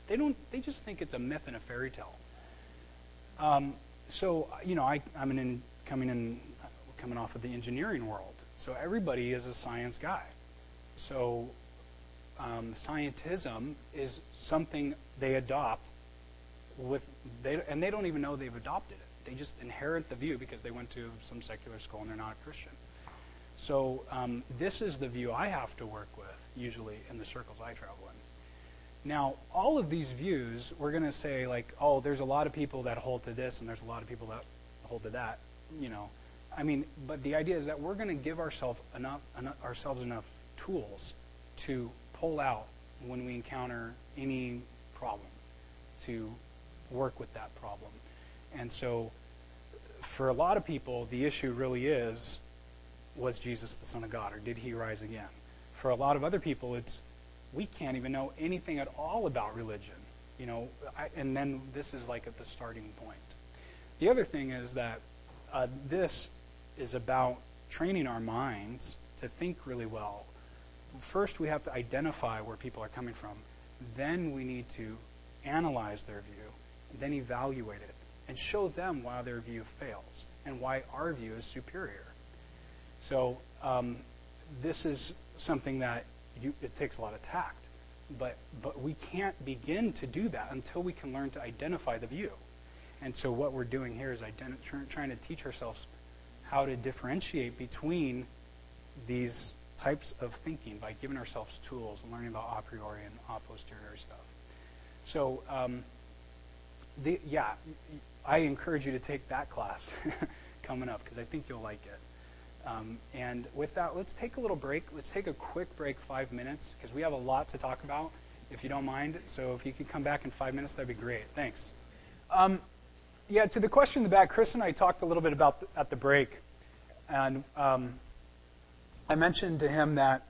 They don't. They just think it's a myth and a fairy tale. Um, so you know, I, I'm in coming in coming off of the engineering world. So everybody is a science guy. So um, scientism is something they adopt with they and they don't even know they've adopted it. They just inherit the view because they went to some secular school and they're not a Christian. So um, this is the view I have to work with usually in the circles I travel in. Now, all of these views, we're going to say like, oh, there's a lot of people that hold to this and there's a lot of people that hold to that. You know, I mean, but the idea is that we're going to give ourselves enough, enough ourselves enough tools to pull out when we encounter any problem, to work with that problem. And so for a lot of people, the issue really is, was Jesus the Son of God, or did he rise again? For a lot of other people, it's, we can't even know anything at all about religion. You know, I, and then this is like at the starting point. The other thing is that uh, this is about training our minds to think really well. First, we have to identify where people are coming from. Then we need to analyze their view, then evaluate it, and show them why their view fails and why our view is superior. So um, this is something that you, it takes a lot of tact, but but we can't begin to do that until we can learn to identify the view. And so what we're doing here is identi- tr- trying to teach ourselves how to differentiate between these types of thinking by giving ourselves tools and learning about a priori and a posteriori stuff. So um, the, yeah, I encourage you to take that class coming up because I think you'll like it. Um, and with that, let's take a little break. Let's take a quick break, five minutes, because we have a lot to talk about, if you don't mind. So if you could come back in five minutes, that'd be great. Thanks. Um, yeah, to the question in the back, Chris and I talked a little bit about the, at the break, and um, I mentioned to him that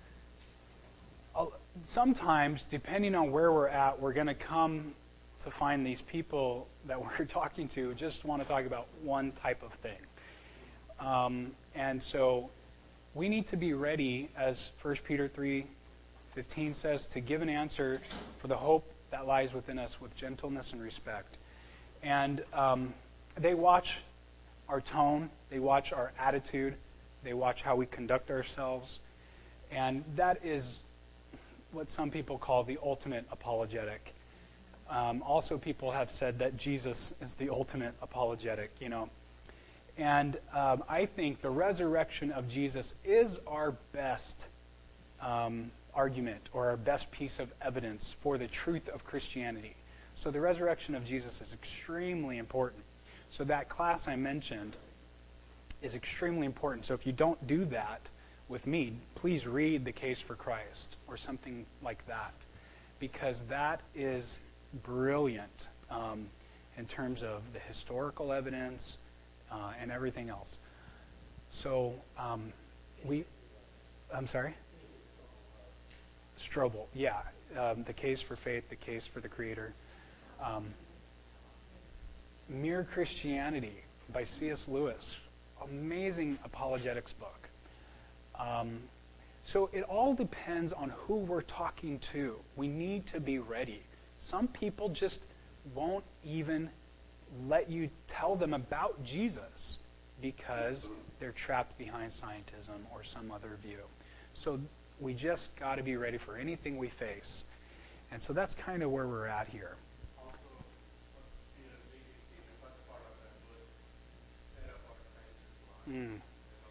sometimes, depending on where we're at, we're going to come to find these people that we're talking to just want to talk about one type of thing. Um, and so we need to be ready, as First Peter three fifteen says, to give an answer for the hope that lies within us with gentleness and respect. And um, they watch our tone, they watch our attitude, they watch how we conduct ourselves, and that is what some people call the ultimate apologetic. Um, also, people have said that Jesus is the ultimate apologetic, you know. And um, I think the resurrection of Jesus is our best um, argument or our best piece of evidence for the truth of Christianity. So the resurrection of Jesus is extremely important. So that class I mentioned is extremely important. So if you don't do that with me, please read The Case for Christ or something like that, because that is brilliant um, in terms of the historical evidence, Uh, and everything else. So um, we, I'm sorry? Strobel, yeah. Um, the Case for Faith, The Case for the Creator. Um, Mere Christianity by C S Lewis. Amazing apologetics book. Um, so it all depends on who we're talking to. We need to be ready. Some people just won't even let you tell them about Jesus because they're trapped behind scientism or some other view. So we just got to be ready for anything we face. And so that's kind of where we're at here. Also, you know, the, the first part of that was set up our Christ's mind. Mm.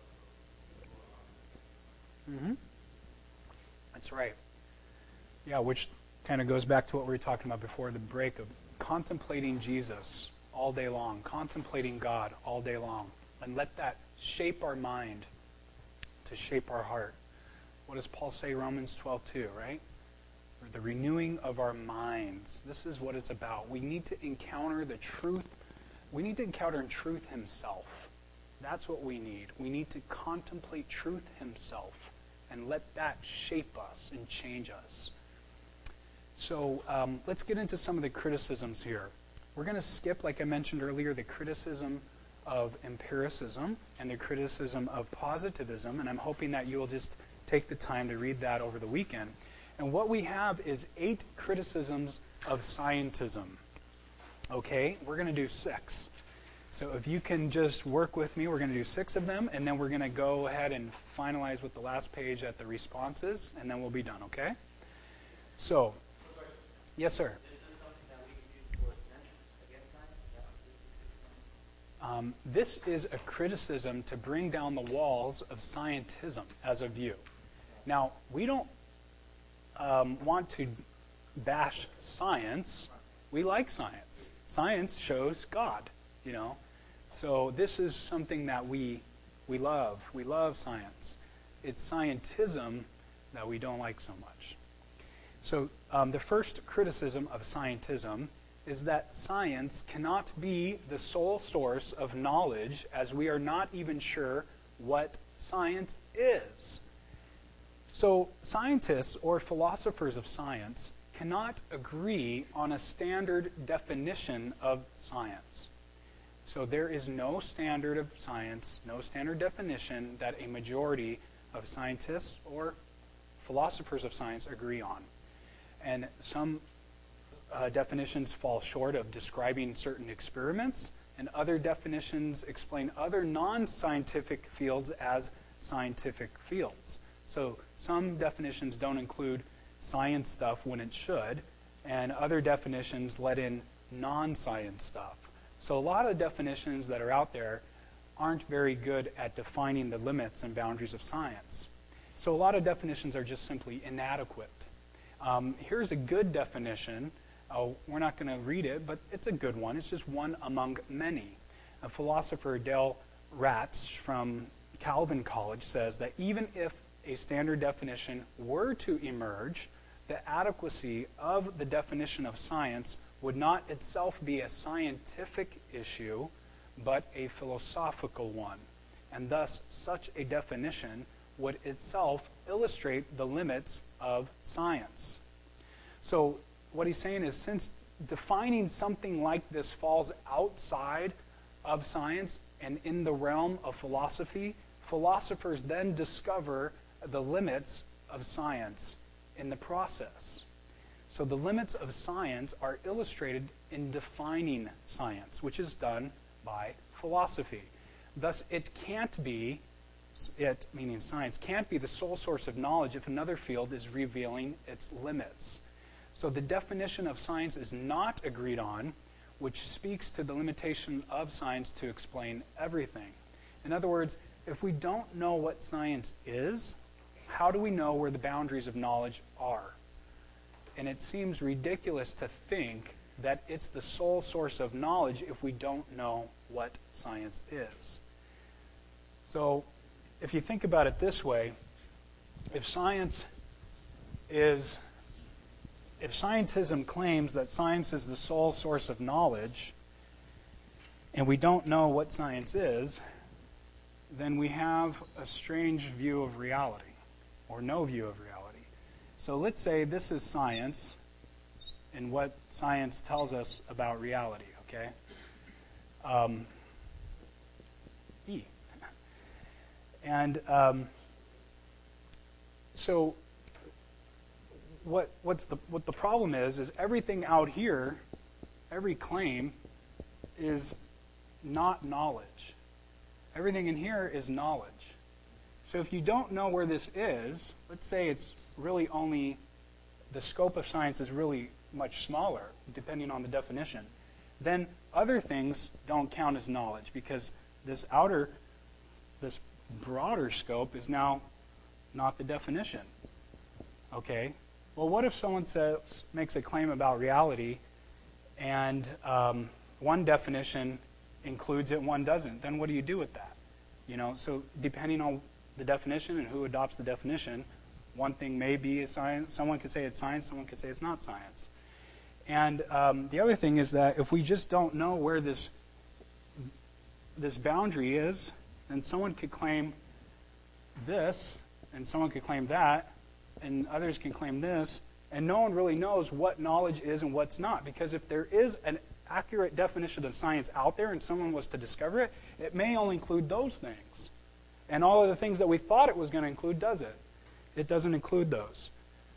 Mm-hmm. That's right. Yeah, which kind of goes back to what we were talking about before the break of contemplating Jesus all day long, contemplating God all day long, and let that shape our mind to shape our heart. What does Paul say, Romans twelve two, right? Or the renewing of our minds. This is what it's about. We need to encounter the truth. We need to encounter in truth himself. That's what we need. We need to contemplate truth himself and let that shape us and change us. So um, let's get into some of the criticisms here. We're going to skip, like I mentioned earlier, the criticism of empiricism and the criticism of positivism, and I'm hoping that you will just take the time to read that over the weekend. And what we have is eight criticisms of scientism. Okay, we're going to do six. So if you can just work with me, we're going to do six of them, and then we're going to go ahead and finalize with the last page at the responses, and then we'll be done, okay? So, yes, sir. This is something that we can use for against, against science? Is that what this is? Um, this is a criticism to bring down the walls of scientism as a view. Now, we don't um, want to bash science. We like science. Science shows God, you know. So this is something that we we love. We love science. It's scientism that we don't like so much. So um, the first criticism of scientism is that science cannot be the sole source of knowledge, as we are not even sure what science is. So scientists or philosophers of science cannot agree on a standard definition of science. So there is no standard of science, no standard definition that a majority of scientists or philosophers of science agree on. And some uh, definitions fall short of describing certain experiments, and other definitions explain other non-scientific fields as scientific fields. So some definitions don't include science stuff when it should, and other definitions let in non-science stuff. So a lot of definitions that are out there aren't very good at defining the limits and boundaries of science. So a lot of definitions are just simply inadequate. Um, here's a good definition. Uh, we're not going to read it, but it's a good one. It's just one among many. A philosopher, Dale Ratz from Calvin College, says that even if a standard definition were to emerge, the adequacy of the definition of science would not itself be a scientific issue, but a philosophical one. And thus, such a definition would itself illustrate the limits of science. So what he's saying is, since defining something like this falls outside of science and in the realm of philosophy, philosophers then discover the limits of science in the process. So the limits of science are illustrated in defining science, which is done by philosophy. Thus, it can't be, it, meaning science, can't be the sole source of knowledge if another field is revealing its limits. So the definition of science is not agreed on, which speaks to the limitation of science to explain everything. In other words, if we don't know what science is, how do we know where the boundaries of knowledge are? And it seems ridiculous to think that it's the sole source of knowledge if we don't know what science is. So if you think about it this way, if science is, if scientism claims that science is the sole source of knowledge, and we don't know what science is, then we have a strange view of reality, or no view of reality. So let's say this is science and what science tells us about reality, okay? Um, E. And um, so what what's the what the problem is is everything out here, every claim is not knowledge. Everything in here is knowledge. So if you don't know where this is, let's say it's really only, the scope of science is really much smaller, depending on the definition, then other things don't count as knowledge, because this outer, this broader scope is now not the definition. Okay? Well, what if someone says, makes a claim about reality, and um, one definition includes it, one doesn't? Then what do you do with that? You know, so depending on the definition and who adopts the definition, one thing may be a science. Someone could say it's science. Someone could say it's not science. And um, the other thing is that if we just don't know where this this boundary is, then someone could claim this, and someone could claim that, and others can claim this, and no one really knows what knowledge is and what's not. Because if there is an accurate definition of science out there and someone was to discover it, it may only include those things. And all of the things that we thought it was going to include does it. It doesn't include those.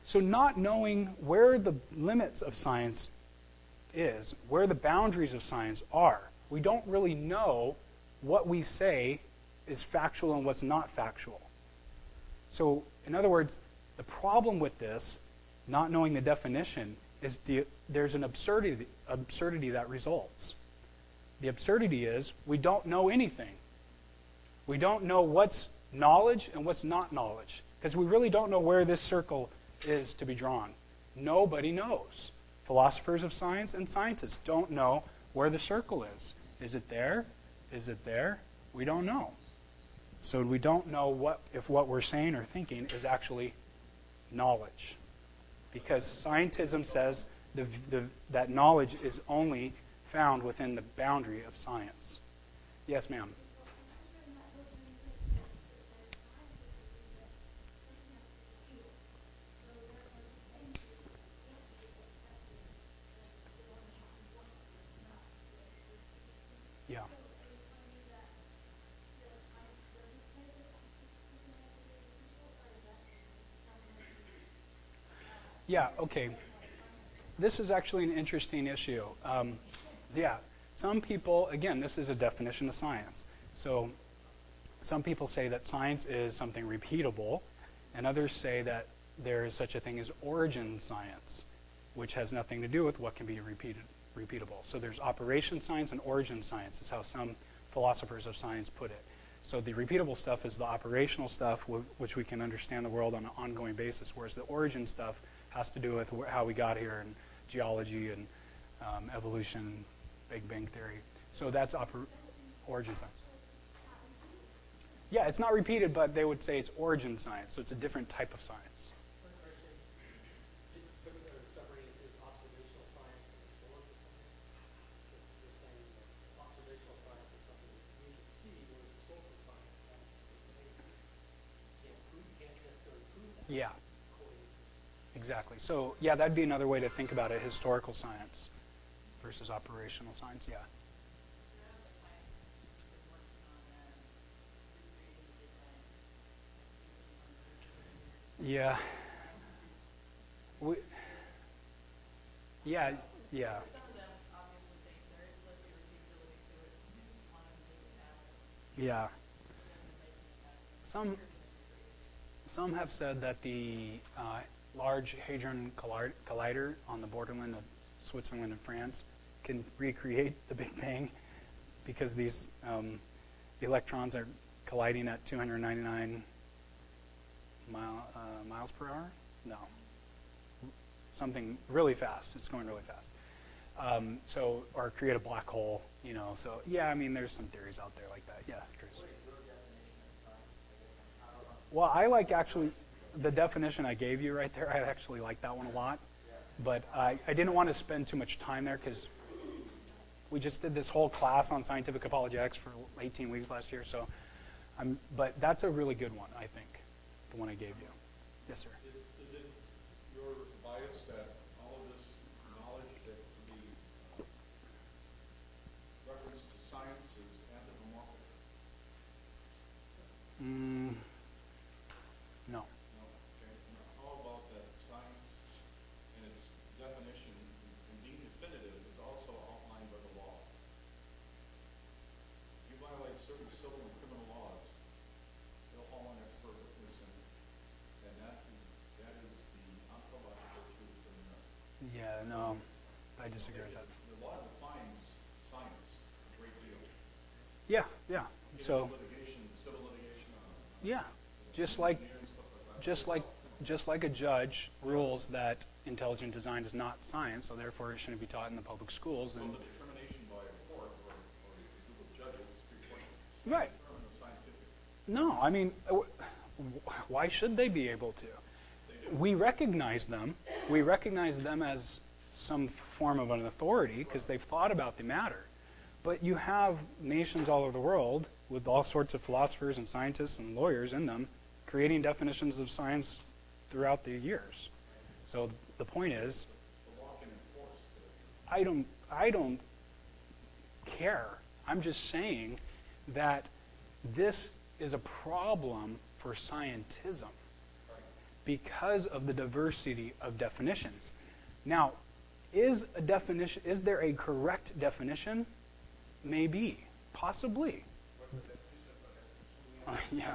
So not knowing where the limits of science is, where the boundaries of science are, we don't really know what we say is factual and what's not factual. So, in other words, the problem with this, not knowing the definition, is the, there's an absurdity, absurdity that results. The absurdity is we don't know anything. We don't know what's knowledge and what's not knowledge, because we really don't know where this circle is to be drawn. Nobody knows. Philosophers of science and scientists don't know where the circle is. Is it there? Is it there? We don't know. So we don't know what if what we're saying or thinking is actually knowledge. Because scientism says the, the, that knowledge is only found within the boundary of science. Yes, ma'am. Yeah. Yeah, okay. This is actually an interesting issue. Um, yeah, some people, again, this is a definition of science. So some people say that science is something repeatable, and others say that there is such a thing as origin science, which has nothing to do with what can be repeated, repeatable. So there's operation science and origin science is how some philosophers of science put it. So the repeatable stuff is the operational stuff, w- which we can understand the world on an ongoing basis, whereas the origin stuff has to do with wh- how we got here and geology and um, evolution, Big Bang theory. So that's oper- origin science. Yeah, it's not repeated, but they would say it's origin science, so it's a different type of science. Or actually, it put or separating is observational science and historical science. Because they're saying that observational science is something that we can see, whereas historical science is actually things that you can't prove, you can't necessarily prove that. Yeah, According to exactly. So yeah, that'd be another way to think about it: historical science versus operational science. Yeah. Yeah. We, yeah, yeah. Some of them obviously think there is supposed to be repeatability to it. We just want to make it happen. Yeah. And then they're making it happen. Some Proving it's repeatable. some have said that the uh, Large Hadron Colli- Collider on the borderland of Switzerland and France can recreate the Big Bang because these um, electrons are colliding at two hundred ninety-nine mile, uh, miles per hour. No, something really fast. It's going really fast. Um, so, or create a black hole, you know. So, yeah, I mean, there's some theories out there like that. Yeah, Chris. What is your definition of science? I guess I'm, I don't know. Well, I like actually the definition I gave you right there. I actually like that one a lot. Yeah. But I, I didn't want to spend too much time there because we just did this whole class on scientific apologetics for eighteen weeks last year. So, I'm, but that's a really good one, I think, the one I gave you. Yes, sir. Is, is it your bias that all of this knowledge that can be uh, referenced to science is anthropomorphic? Mm, no. No? Okay. And how about that science and its definition and being definitive is also outlined by the law? If you violate certain civil and criminal laws, they'll haul an expert witness in, and that is that is the ontological truth from there. Yeah, no. I disagree with that. The law defines science a great deal. Yeah, yeah. You So, know, litigation, civil litigation on, on yeah, you know, just like engineering and stuff like that. just like just like a judge rules that intelligent design is not science, so therefore it shouldn't be taught in the public schools. So And the determination by a court or, or a group of judges, Supreme Court, right. determine the scientific. No, I mean, uh, why should they be able to? We recognize them. We recognize them as some form of an authority because they've thought about the matter. But you have nations all over the world with all sorts of philosophers and scientists and lawyers in them creating definitions of science throughout the years. So the point is, The law can enforce the I don't, I don't care. I'm just saying that this is a problem for scientism because of the diversity of definitions. Now, is a definition is there a correct definition? Maybe, possibly. Uh, yeah.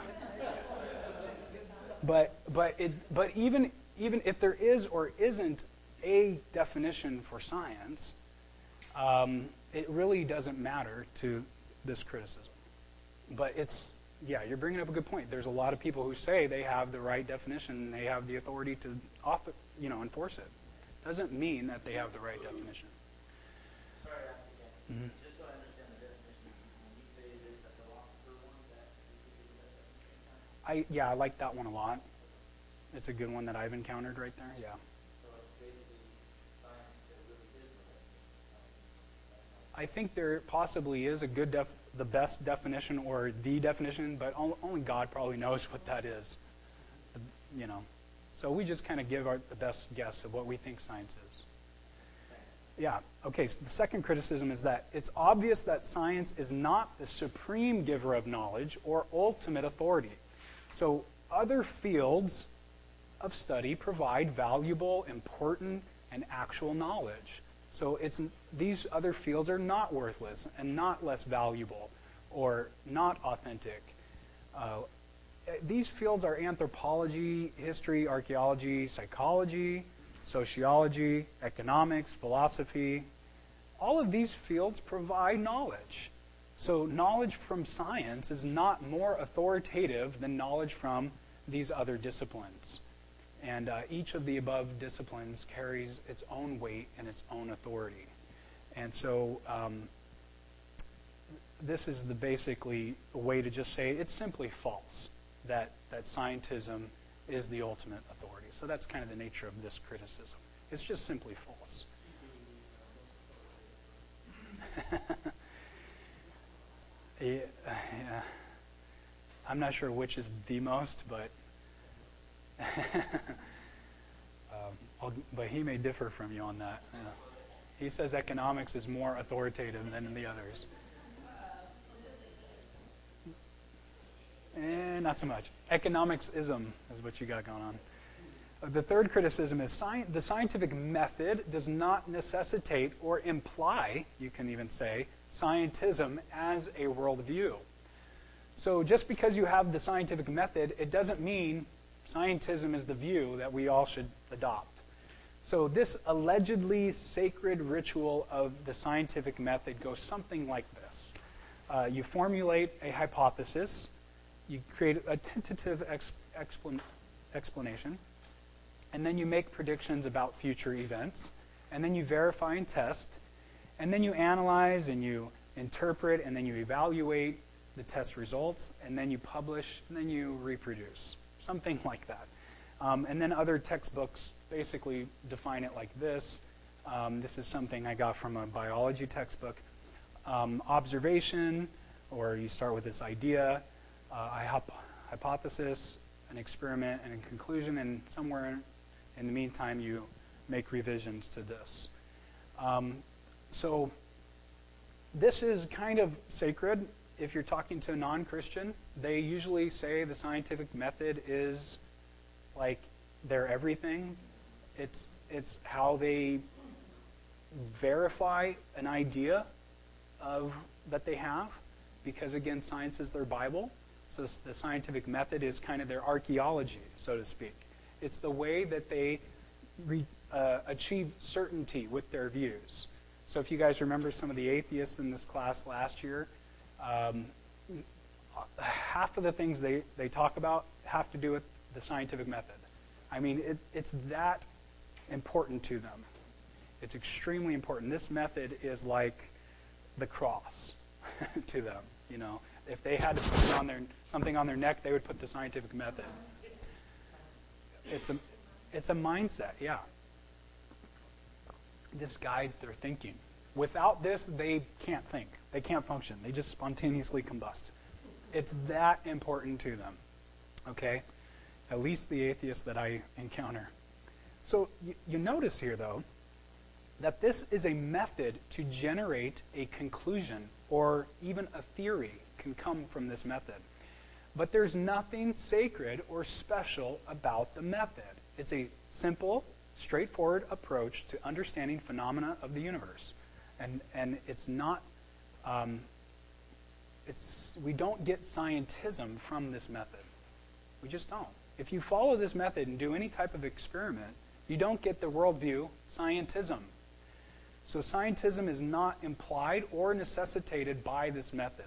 But but it but even even if there is or isn't a definition for science, um, it really doesn't matter to this criticism. But it's yeah, you're bringing up a good point. There's a lot of people who say they have the right definition and they have the authority to off, you know enforce it. Doesn't mean that they have the right definition. Sorry to ask again. Mhm. Just so I understand the definition, when you say there's a philosopher one, that you think is the best definition? I yeah, I like that one a lot. It's a good one that I've encountered right there. Yeah. So it's basically science, there really is no definition of science. I think there possibly is a good def the best definition or the definition, but on- only God probably knows what that is. You know. So we just kind of give our the best guess of what we think science is. Yeah. Okay, so the second criticism is that it's obvious that science is not the supreme giver of knowledge or ultimate authority. So other fields of study provide valuable, important, and actual knowledge. So it's these other fields are not worthless and not less valuable or not authentic. Uh, these fields are anthropology, history, archaeology, psychology, sociology, economics, philosophy. All of these fields provide knowledge. So knowledge from science is not more authoritative than knowledge from these other disciplines. And uh, each of the above disciplines carries its own weight and its own authority. And so um, this is the basically a way to just say it's simply false that, that scientism is the ultimate authority. So that's kind of the nature of this criticism. It's just simply false. yeah, yeah. I'm not sure which is the most, but um, I'll, but he may differ from you on that. Yeah. He says economics is more authoritative than the others. Eh, not so much. Economics-ism is what you got going on. Uh, the third criticism is sci- the scientific method does not necessitate or imply, you can even say, scientism as a worldview. So just because you have the scientific method, it doesn't mean scientism is the view that we all should adopt. So this allegedly sacred ritual of the scientific method goes something like this. Uh, you formulate a hypothesis, you create a tentative ex- explan- explanation, and then you make predictions about future events, and then you verify and test, and then you analyze and you interpret, and then you evaluate the test results, and then you publish, and then you reproduce. Something like that. Um, and then other textbooks basically define it like this. Um, this is something I got from a biology textbook. Um, observation, or you start with this idea, uh, a hyp- hypothesis, an experiment, and a conclusion, and somewhere in, in the meantime you make revisions to this. Um, so this is kind of sacred. If you're talking to a non-Christian, they usually say the scientific method is like their everything. It's it's how they verify an idea of that they have, because again, science is their Bible. So the scientific method is kind of their archaeology, so to speak. It's the way that they re, uh, achieve certainty with their views. So if you guys remember some of the atheists in this class last year, um, half of the things they, they talk about have to do with the scientific method. I mean, it, it's that important to them. It's extremely important. This method is like the cross to them. You know, if they had to put it on their something on their neck, they would put the scientific method. It's a it's a mindset, yeah. This guides their thinking. Without this, they can't think. They can't function. They just spontaneously combust. It's that important to them. Okay? At least the atheists that I encounter. So you, you notice here, though, that this is a method to generate a conclusion, or even a theory can come from this method. But there's nothing sacred or special about the method. It's a simple, straightforward approach to understanding phenomena of the universe. And, and it's not, um, it's, we don't get scientism from this method. We just don't. If you follow this method and do any type of experiment, you don't get the worldview scientism. So scientism is not implied or necessitated by this method.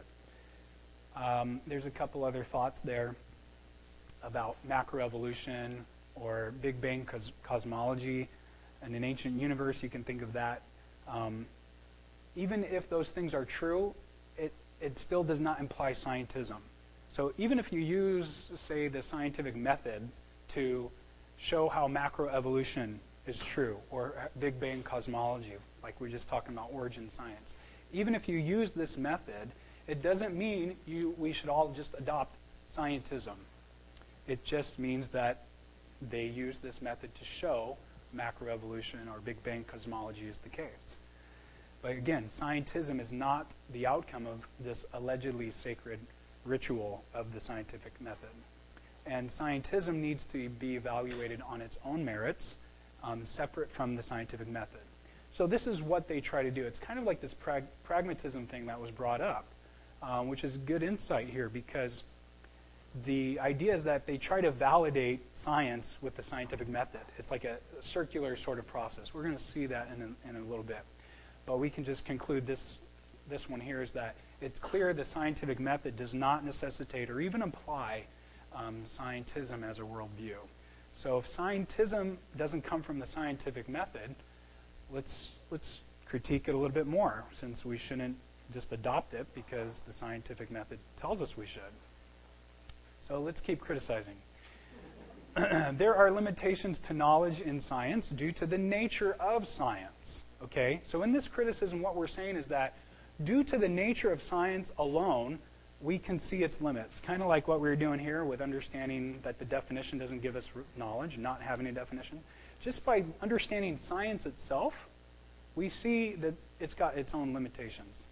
Um, there's a couple other thoughts there about macroevolution or Big Bang cos- cosmology. And in ancient universe, you can think of that. Um, even if those things are true, it, it still does not imply scientism. So even if you use, say, the scientific method to show how macroevolution is true, or Big Bang cosmology, like we were just talking about origin science, even if you use this method, it doesn't mean you, we should all just adopt scientism. It just means that they use this method to show macroevolution or Big Bang cosmology is the case. But again, scientism is not the outcome of this allegedly sacred ritual of the scientific method. And scientism needs to be evaluated on its own merits, um, separate from the scientific method. So this is what they try to do. It's kind of like this prag- pragmatism thing that was brought up, um, which is good insight here, because the idea is that they try to validate science with the scientific method. It's like a circular sort of process. We're going to see that in a, in a little bit. But we can just conclude this, this one here is that it's clear the scientific method does not necessitate or even imply um, scientism as a worldview. So if scientism doesn't come from the scientific method, let's let's critique it a little bit more, since we shouldn't just adopt it because the scientific method tells us we should. So let's keep criticizing. There are limitations to knowledge in science due to the nature of science. Okay? So in this criticism, what we're saying is that due to the nature of science alone, we can see its limits. Kind of like what we were doing here with understanding that the definition doesn't give us knowledge, not having a definition. Just by understanding science itself, we see that it's got its own limitations.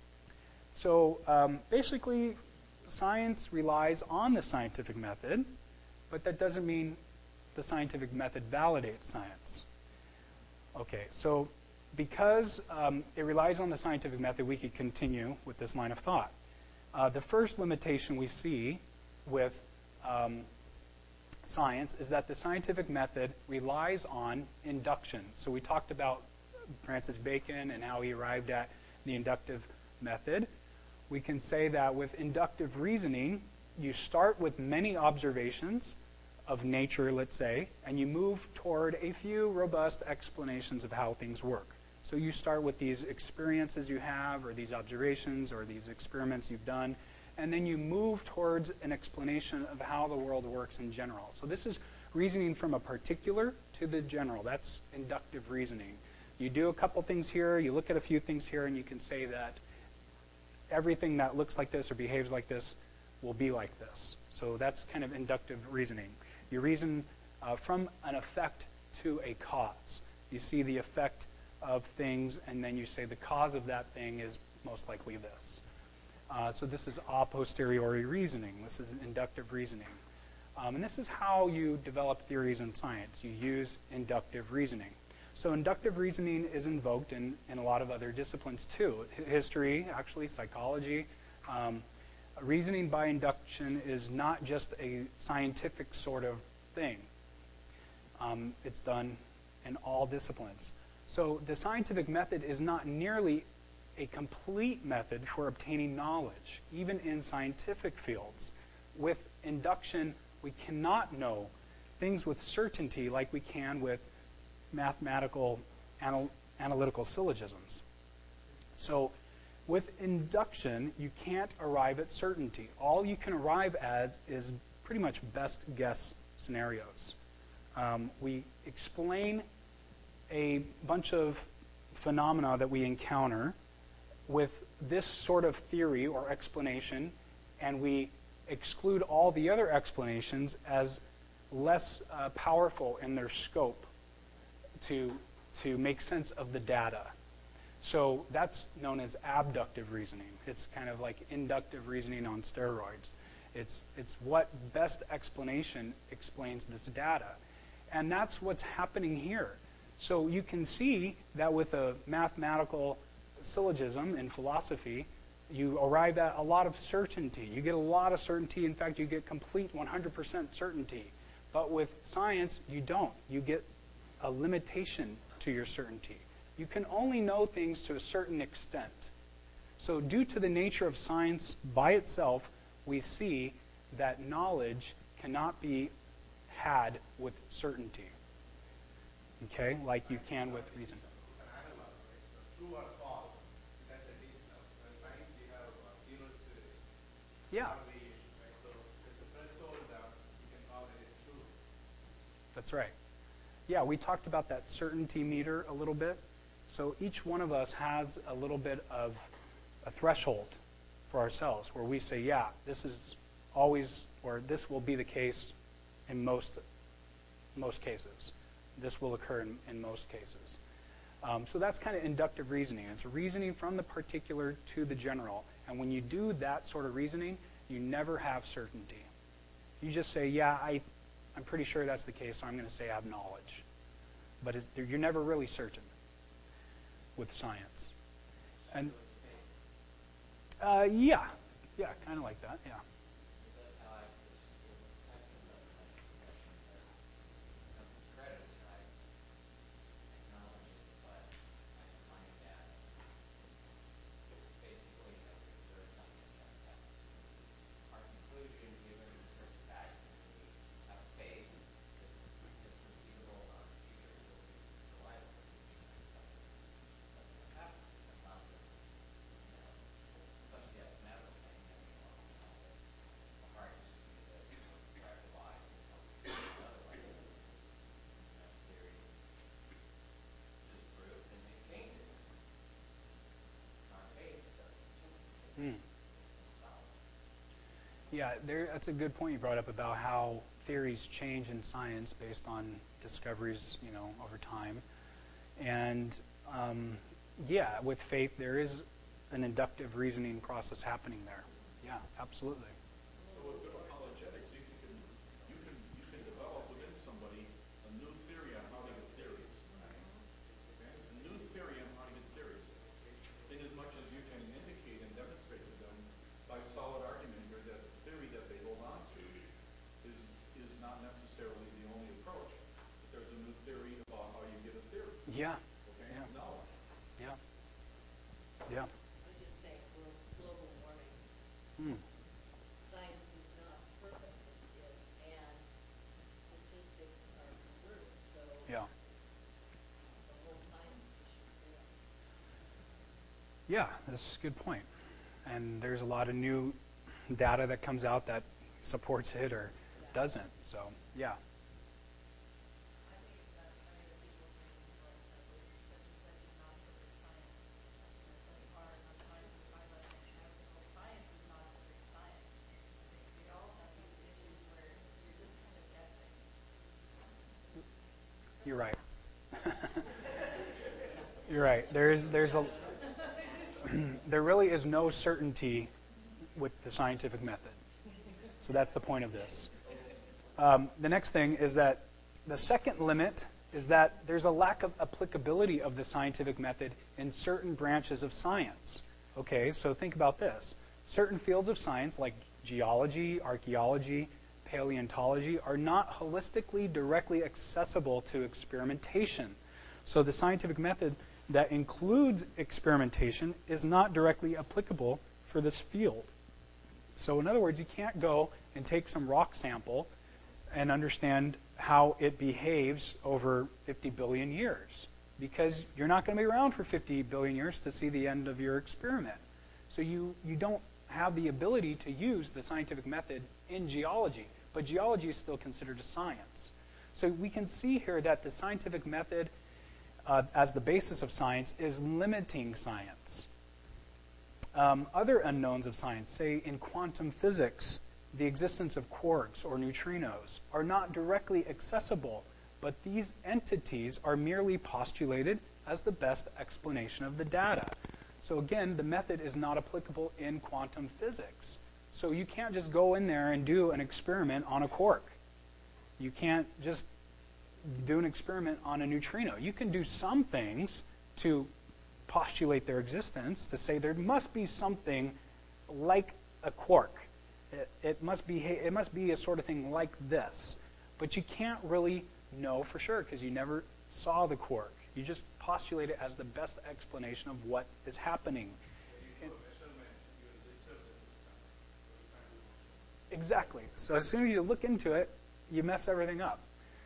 So um, basically, science relies on the scientific method, but that doesn't mean the scientific method validates science. Okay, so because um, it relies on the scientific method, we could continue with this line of thought. Uh, the first limitation we see with um, science is that the scientific method relies on induction. So we talked about Francis Bacon and how he arrived at the inductive method. We can say that with inductive reasoning, you start with many observations of nature, let's say, and you move toward a few robust explanations of how things work. So you start with these experiences you have, or these observations, or these experiments you've done, and then you move towards an explanation of how the world works in general. So this is reasoning from a particular to the general. That's inductive reasoning. You do a couple things here, you look at a few things here, and you can say that everything that looks like this or behaves like this will be like this. So that's kind of inductive reasoning. You reason uh, from an effect to a cause. You see the effect of things, and then you say the cause of that thing is most likely this. Uh, so this is a posteriori reasoning. This is inductive reasoning. Um, and this is how you develop theories in science. You use inductive reasoning. So inductive reasoning is invoked in, in a lot of other disciplines too. H- history, actually, psychology. Um, reasoning by induction is not just a scientific sort of thing. Um, it's done in all disciplines. So the scientific method is not nearly a complete method for obtaining knowledge, even in scientific fields. With induction, we cannot know things with certainty like we can with mathematical anal- analytical syllogisms. So with induction, you can't arrive at certainty. All you can arrive at is pretty much best guess scenarios. Um, we explain a bunch of phenomena that we encounter with this sort of theory or explanation, and we exclude all the other explanations as less uh, powerful in their scope to, to make sense of the data. So that's known as abductive reasoning. It's kind of like inductive reasoning on steroids. It's, it's what best explanation explains this data. And that's what's happening here. So you can see that with a mathematical syllogism in philosophy, you arrive at a lot of certainty. You get a lot of certainty. In fact, you get complete one hundred percent certainty. But with science, you don't. You get a limitation to your certainty. You can only know things to a certain extent. So due to the nature of science by itself, we see that knowledge cannot be had with certainty. Okay? Like you can with reason. It's an analog, right? So true or false, that's a de- uh, uh, science we have uh, zero to Yeah, one variation, right? So there's a threshold that you can call it a true. that's right. Yeah, we talked about that certainty meter a little bit. So each one of us has a little bit of a threshold for ourselves where we say, yeah, this is always, or this will be the case in most most cases. This will occur in, in most cases. Um, so that's kind of inductive reasoning. It's reasoning from the particular to the general. And when you do that sort of reasoning, you never have certainty. You just say, yeah, I, I'm pretty sure that's the case, so I'm going to say I have knowledge. But it's, you're never really certain with science. And uh, yeah, yeah, kind of like that, yeah. So that's how I just feel with the scientific method, like expression that comes with credit, and I acknowledge it, but I define it as it's basically, you know, there, there is something objective. This is our conclusion given certain facts, and we have faith that it's repeatable, our future will be reliable conclusion that something something has happened. It's not some, you know, especially as a mathematical thing, I mean, well, you know, the, the heart used to be this, you know, drive the body, you know, another way. You know, theories just proved and they change it. Not faith, it doesn't change it. Hmm. It's solid. Yeah, there, that's a good point you brought up about how theories change in science based on discoveries, you know, over time. And um, yeah, with faith, there is an inductive reasoning process happening there. Yeah, absolutely. So with good apologetics, you can, you can, you can develop within somebody a new theory on how to get theories. Okay? A new theory on how to get theories. In as much as you can indicate and demonstrate to them by solid argument here that the theory that they hold on to is, is not necessarily the only approach, but there's a new theory about how you get a theory. Yeah. Okay? Yeah. Knowledge. Yeah. Yeah. I was just saying, glo- global warming, Hmm. science is not perfect, it, and statistics are perverted, so Yeah. the whole science issue fails. Yeah, that's a good point. And there's a lot of new data that comes out that supports it or doesn't. So, yeah. I think it's that funny that people saying like that there's such and such is not perfect science. And it's like our, our science is highlighting, and I would say, well, science is not perfect science. I think we all have these issues where you're just kind of guessing. You're right. You're right. There is there's a there really is no certainty with the scientific method. So that's the point of this. Um, the next thing is that the second limit is that there's a lack of applicability of the scientific method in certain branches of science. Okay, so think about this. Certain fields of science like geology, archaeology, paleontology are not holistically directly accessible to experimentation. So the scientific method that includes experimentation is not directly applicable for this field. So in other words, you can't go and take some rock sample and understand how it behaves over fifty billion years, because you're not going to be around for fifty billion years to see the end of your experiment. So you, you don't have the ability to use the scientific method in geology, but geology is still considered a science. So we can see here that the scientific method uh, as the basis of science is limiting science. Um, other unknowns of science, say in quantum physics, the existence of quarks or neutrinos are not directly accessible, but these entities are merely postulated as the best explanation of the data. So again, the method is not applicable in quantum physics. So So you can't just go in there and do an experiment on a quark. You can't just do an experiment on a neutrino. You can do some things to postulate their existence, to say there must be something like a quark. It, it must be it must be a sort of thing like this. But you can't really know for sure because you never saw the quark. You just postulate it as the best explanation of what is happening. And exactly. So as soon as you look into it, you mess everything up.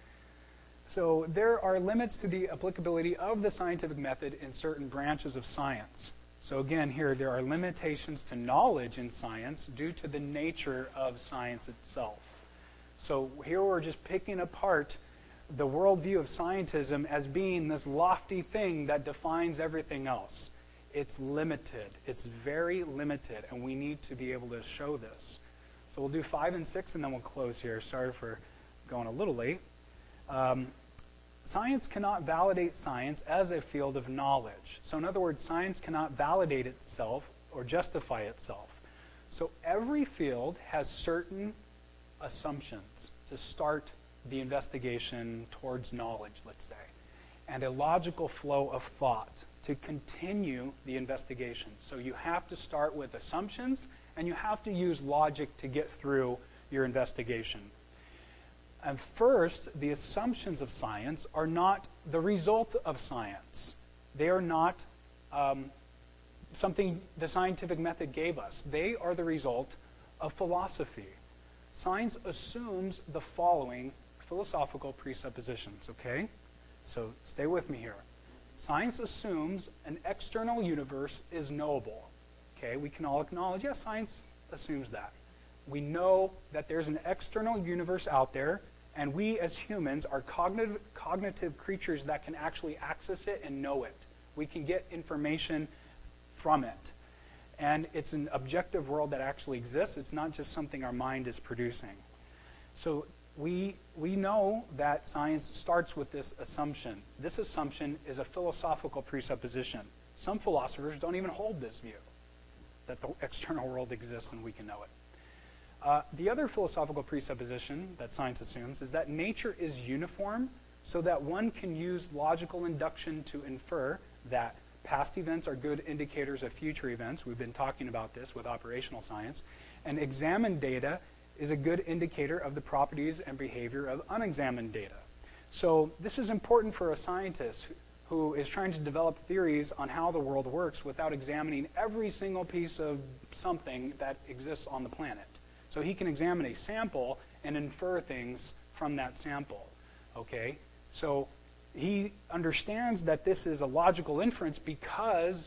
So there are limits to the applicability of the scientific method in certain branches of science. So again, here there are limitations to knowledge in science due to the nature of science itself. So here we're just picking apart the worldview of scientism as being this lofty thing that defines everything else. It's limited. It's very limited, and we need to be able to show this. So we'll do five and six, and then we'll close here. Sorry for going a little late. Um, science cannot validate science as a field of knowledge. So in other words, science cannot validate itself or justify itself. So every field has certain assumptions to start the investigation towards knowledge, let's say, and a logical flow of thought to continue the investigation. So you have to start with assumptions, and you have to use logic to get through your investigation. And first, the assumptions of science are not the result of science. They are not um, something the scientific method gave us. They are the result of philosophy. Science assumes the following philosophical presuppositions, okay? So stay with me here. Science assumes an external universe is knowable. Okay, we can all acknowledge, yes, science assumes that. We know that there's an external universe out there, and we as humans are cognitive, cognitive creatures that can actually access it and know it. We can get information from it. And it's an objective world that actually exists. It's not just something our mind is producing. So we, we know that science starts with this assumption. This assumption is a philosophical presupposition. Some philosophers don't even hold this view, that the external world exists and we can know it. Uh, the other philosophical presupposition that science assumes is that nature is uniform so that one can use logical induction to infer that past events are good indicators of future events. We've been talking about this with operational science. And examined data is a good indicator of the properties and behavior of unexamined data. So this is important for a scientist who is trying to develop theories on how the world works without examining every single piece of something that exists on the planet. So he can examine a sample and infer things from that sample. Okay? So he understands that this is a logical inference because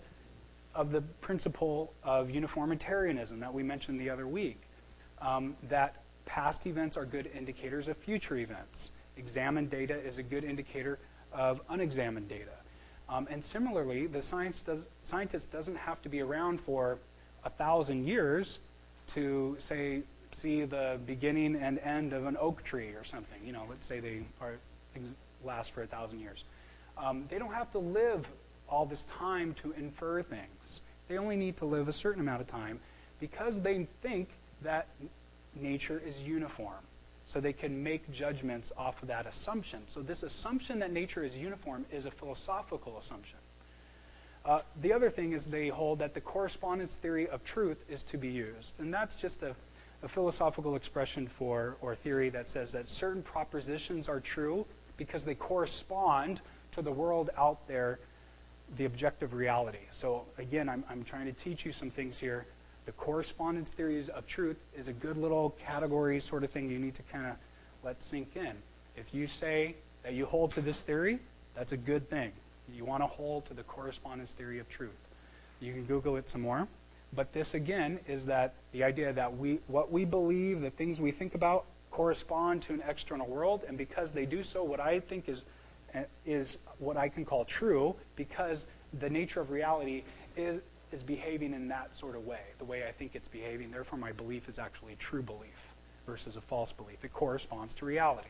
of the principle of uniformitarianism that we mentioned the other week. Um, that past events are good indicators of future events. Examined data is a good indicator of unexamined data. Um, and similarly, the science does, scientist doesn't have to be around for a thousand years to, say, see the beginning and end of an oak tree or something. You know, let's say they are ex- last for a thousand years. Um, they don't have to live all this time to infer things. They only need to live a certain amount of time because they think that nature is uniform. So they can make judgments off of that assumption. So this assumption that nature is uniform is a philosophical assumption. Uh, the other thing is they hold that the correspondence theory of truth is to be used. And that's just a, a philosophical expression for, or theory that says that certain propositions are true because they correspond to the world out there, the objective reality. So again, I'm, I'm trying to teach you some things here. The correspondence theories of truth is a good little category sort of thing you need to kind of let sink in. If you say that you hold to this theory, that's a good thing. You want to hold to the correspondence theory of truth. You can Google it some more. But this, again, is that the idea that we, what we believe, the things we think about, correspond to an external world, and because they do so, what I think is, is what I can call true, because the nature of reality is, is behaving in that sort of way, the way I think it's behaving. Therefore, my belief is actually a true belief versus a false belief. It corresponds to reality.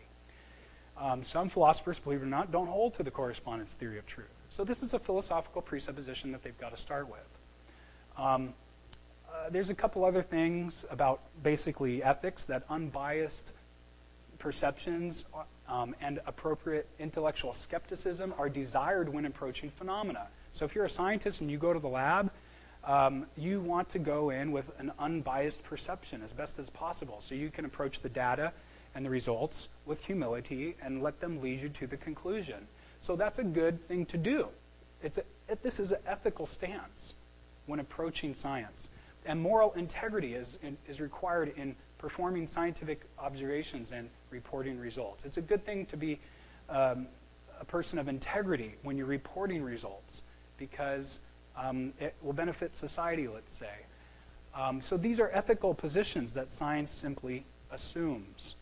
Um, some philosophers, believe it or not, don't hold to the correspondence theory of truth. So this is a philosophical presupposition that they've got to start with. Um, uh, uh, there's a couple other things about basically ethics, that unbiased perceptions um, and appropriate intellectual skepticism are desired when approaching phenomena. So if you're a scientist and you go to the lab, um, you want to go in with an unbiased perception as best as possible, so you can approach the data and the results with humility and let them lead you to the conclusion. So that's a good thing to do. It's a, it, this is an ethical stance when approaching science. And moral integrity is, in, is required in performing scientific observations and reporting results. It's a good thing to be um, a person of integrity when you're reporting results, because um, it will benefit society, let's say. Um, so these are ethical positions that science simply assumes.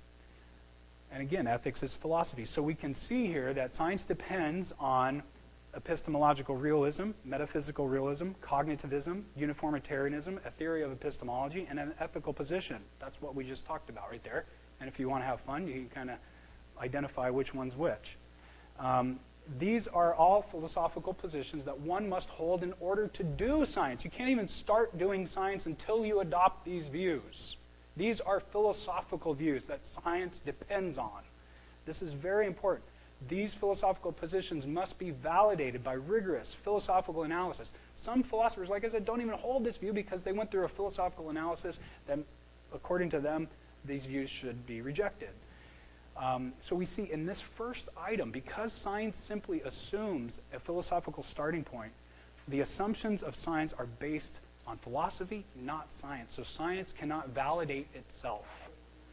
And again, ethics is philosophy. So we can see here that science depends on epistemological realism, metaphysical realism, cognitivism, uniformitarianism, a theory of epistemology, and an ethical position. That's what we just talked about right there. And if you want to have fun, you can kind of identify which one's which. Um, these are all philosophical positions that one must hold in order to do science. You can't even start doing science until you adopt these views. These are philosophical views that science depends on. This is very important. These philosophical positions must be validated by rigorous philosophical analysis. Some philosophers, like I said, don't even hold this view because they went through a philosophical analysis that, according to them, these views should be rejected. Um, so we see in this first item, because science simply assumes a philosophical starting point, the assumptions of science are based on philosophy, not science. So science cannot validate itself.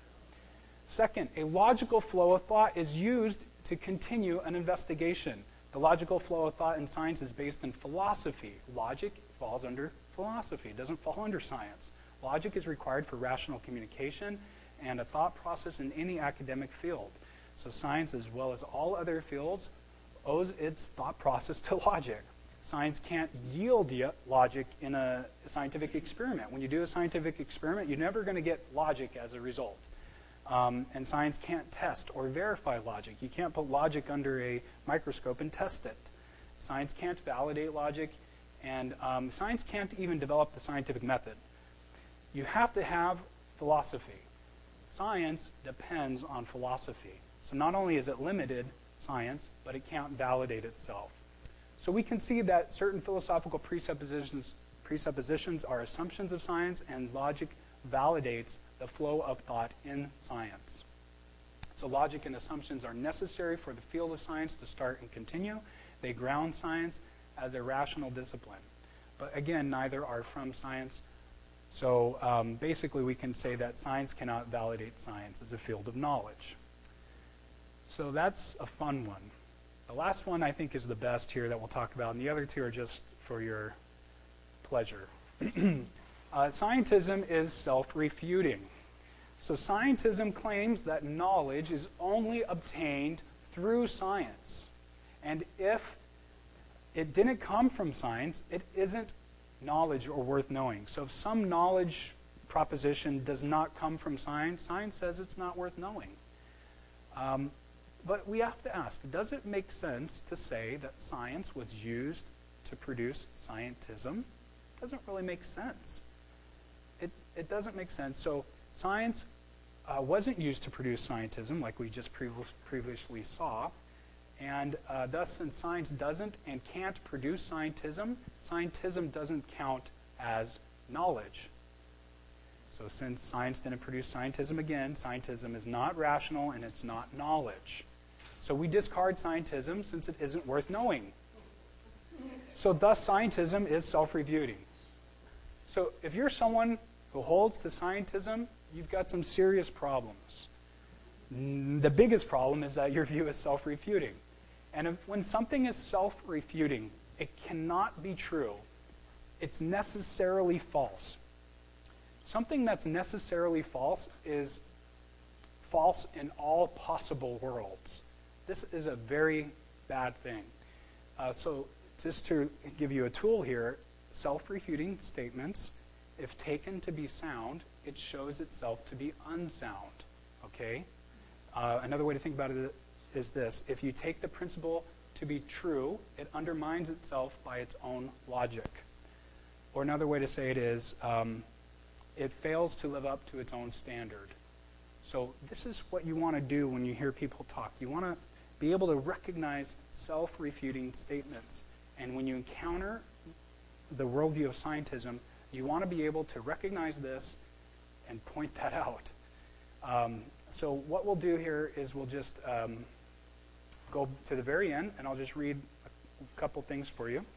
Second, a logical flow of thought is used to continue an investigation. The logical flow of thought in science is based in philosophy. Logic falls under philosophy. It doesn't fall under science. Logic is required for rational communication and a thought process in any academic field. So science, as well as all other fields, owes its thought process to logic. Science can't yield logic in a scientific experiment. When you do a scientific experiment, you're never going to get logic as a result. Um, and science can't test or verify logic. You can't put logic under a microscope and test it. Science can't validate logic, and um, science can't even develop the scientific method. You have to have philosophy. Science depends on philosophy. So not only is it limited science, but it can't validate itself. So we can see that certain philosophical presuppositions, presuppositions are assumptions of science, and logic validates the flow of thought in science. So logic and assumptions are necessary for the field of science to start and continue. They ground science as a rational discipline. But again, neither are from science. So um, basically we can say that science cannot validate science as a field of knowledge. So that's a fun one. The last one I think is the best here that we'll talk about, and the other two are just for your pleasure. Uh, scientism is self-refuting. So scientism claims that knowledge is only obtained through science. And if it didn't come from science, it isn't knowledge or worth knowing. So if some knowledge proposition does not come from science, science says it's not worth knowing. Um, but we have to ask, does it make sense to say that science was used to produce scientism? It doesn't really make sense. It, it doesn't make sense. So science uh, wasn't used to produce scientism, like we just prev- previously saw. And uh, thus, since science doesn't and can't produce scientism, scientism doesn't count as knowledge. So since science didn't produce scientism, again, scientism is not rational and it's not knowledge. So we discard scientism since it isn't worth knowing. So thus, scientism is self-refuting. So if you're someone who holds to scientism, you've got some serious problems. The biggest problem is that your view is self-refuting. And if, when something is self-refuting, it cannot be true. It's necessarily false. Something that's necessarily false is false in all possible worlds. This is a very bad thing. Uh, so just to give you a tool here, self-refuting statements, if taken to be sound, it shows itself to be unsound. Okay? Uh, another way to think about it is this. If you take the principle to be true, it undermines itself by its own logic. Or another way to say it is, um, it fails to live up to its own standard. So this is what you want to do when you hear people talk. You want to be able to recognize self-refuting statements. And when you encounter the worldview of scientism, you want to be able to recognize this and point that out. Um, so what we'll do here is we'll just um, go to the very end, and I'll just read a couple things for you.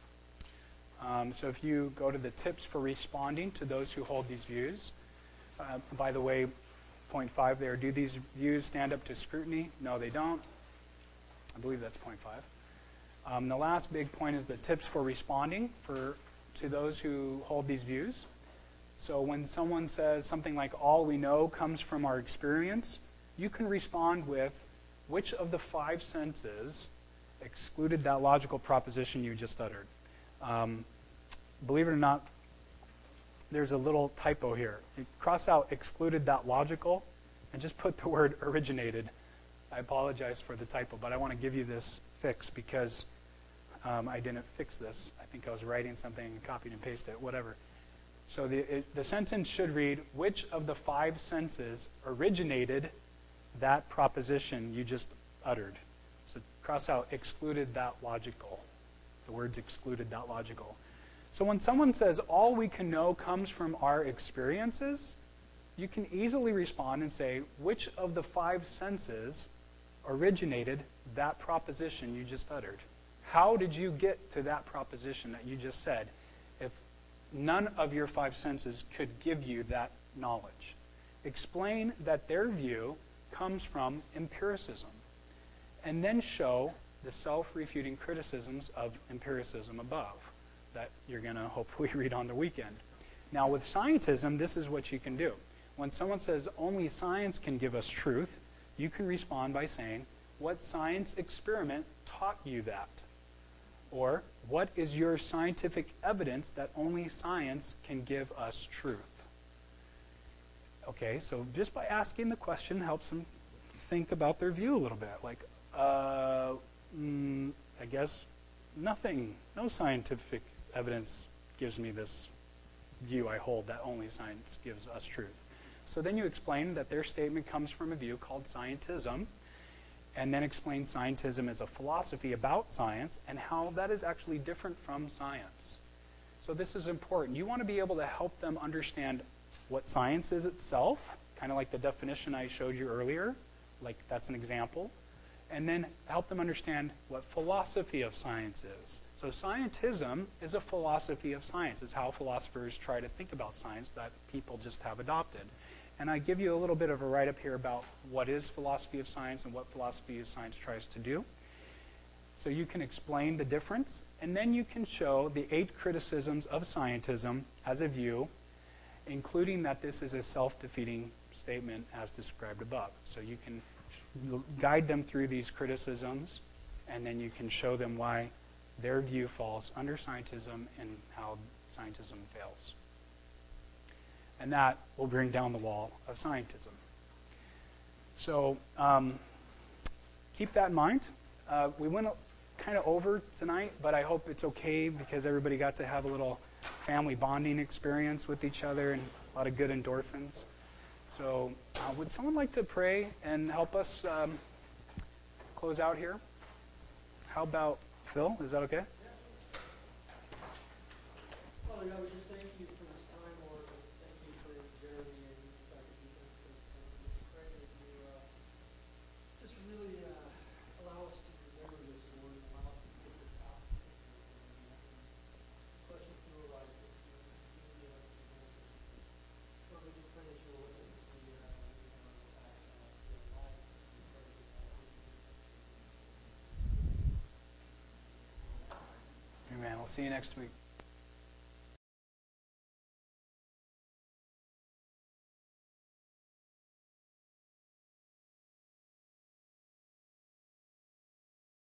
Um, so if you go to the tips for responding to those who hold these views, uh, by the way, point five there, do these views stand up to scrutiny? No, they don't. I believe that's point five. Um, the last big point is the tips for responding for to those who hold these views. So when someone says something like, all we know comes from our experience, you can respond with, which of the five senses excluded that logical proposition you just uttered? Um, believe it or not, there's a little typo here. You cross out excluded that logical and just put the word originated. I apologize for the typo, but I want to give you this fix because um, I didn't fix this. I think I was writing something and copied and pasted it, whatever. So the, it, the sentence should read, which of the five senses originated that proposition you just uttered? So cross out excluded that logical. The words excluded that logical. So when someone says all we can know comes from our experiences, you can easily respond and say, which of the five senses originated that proposition you just uttered? How did you get to that proposition that you just said if none of your five senses could give you that knowledge? Explain that their view comes from empiricism, and then show the self-refuting criticisms of empiricism above that you're going to hopefully read on the weekend. Now, with scientism, this is what you can do. When someone says only science can give us truth, you can respond by saying, what science experiment taught you that? Or, what is your scientific evidence that only science can give us truth? Okay, so just by asking the question helps them think about their view a little bit. Like, uh, mm, I guess nothing, no scientific evidence gives me this view I hold that only science gives us truth. So then you explain that their statement comes from a view called scientism, and then explain scientism as a philosophy about science and how that is actually different from science. So this is important. You want to be able to help them understand what science is itself, kind of like the definition I showed you earlier, like that's an example, and then help them understand what philosophy of science is. So scientism is a philosophy of science. It's how philosophers try to think about science that people just have adopted. And I give you a little bit of a write-up here about what is philosophy of science and what philosophy of science tries to do. So you can explain the difference, and then you can show the eight criticisms of scientism as a view, including that this is a self-defeating statement as described above. So you can guide them through these criticisms, and then you can show them why their view falls under scientism and how scientism fails. And that will bring down the wall of scientism. So um, keep that in mind. Uh, we went kind of over tonight, but I hope it's okay because everybody got to have a little family bonding experience with each other and a lot of good endorphins. So uh, would someone like to pray and help us um, close out here? How about Phil? Is that okay? Father God, we just thank you for this time, Lord. We just thank you for Jeremy and the insight that you bring to us. And we just pray that you uh, just really uh, allow us to remember this, Lord, and allow us to take this out and think about it, Lord. And that when questions do arise, that you, you can give us these answers. Lord, we just pray that you will with us as we uh, move down the path uh, to our lives. And we pray that uh, we can Amen. We'll see you next week.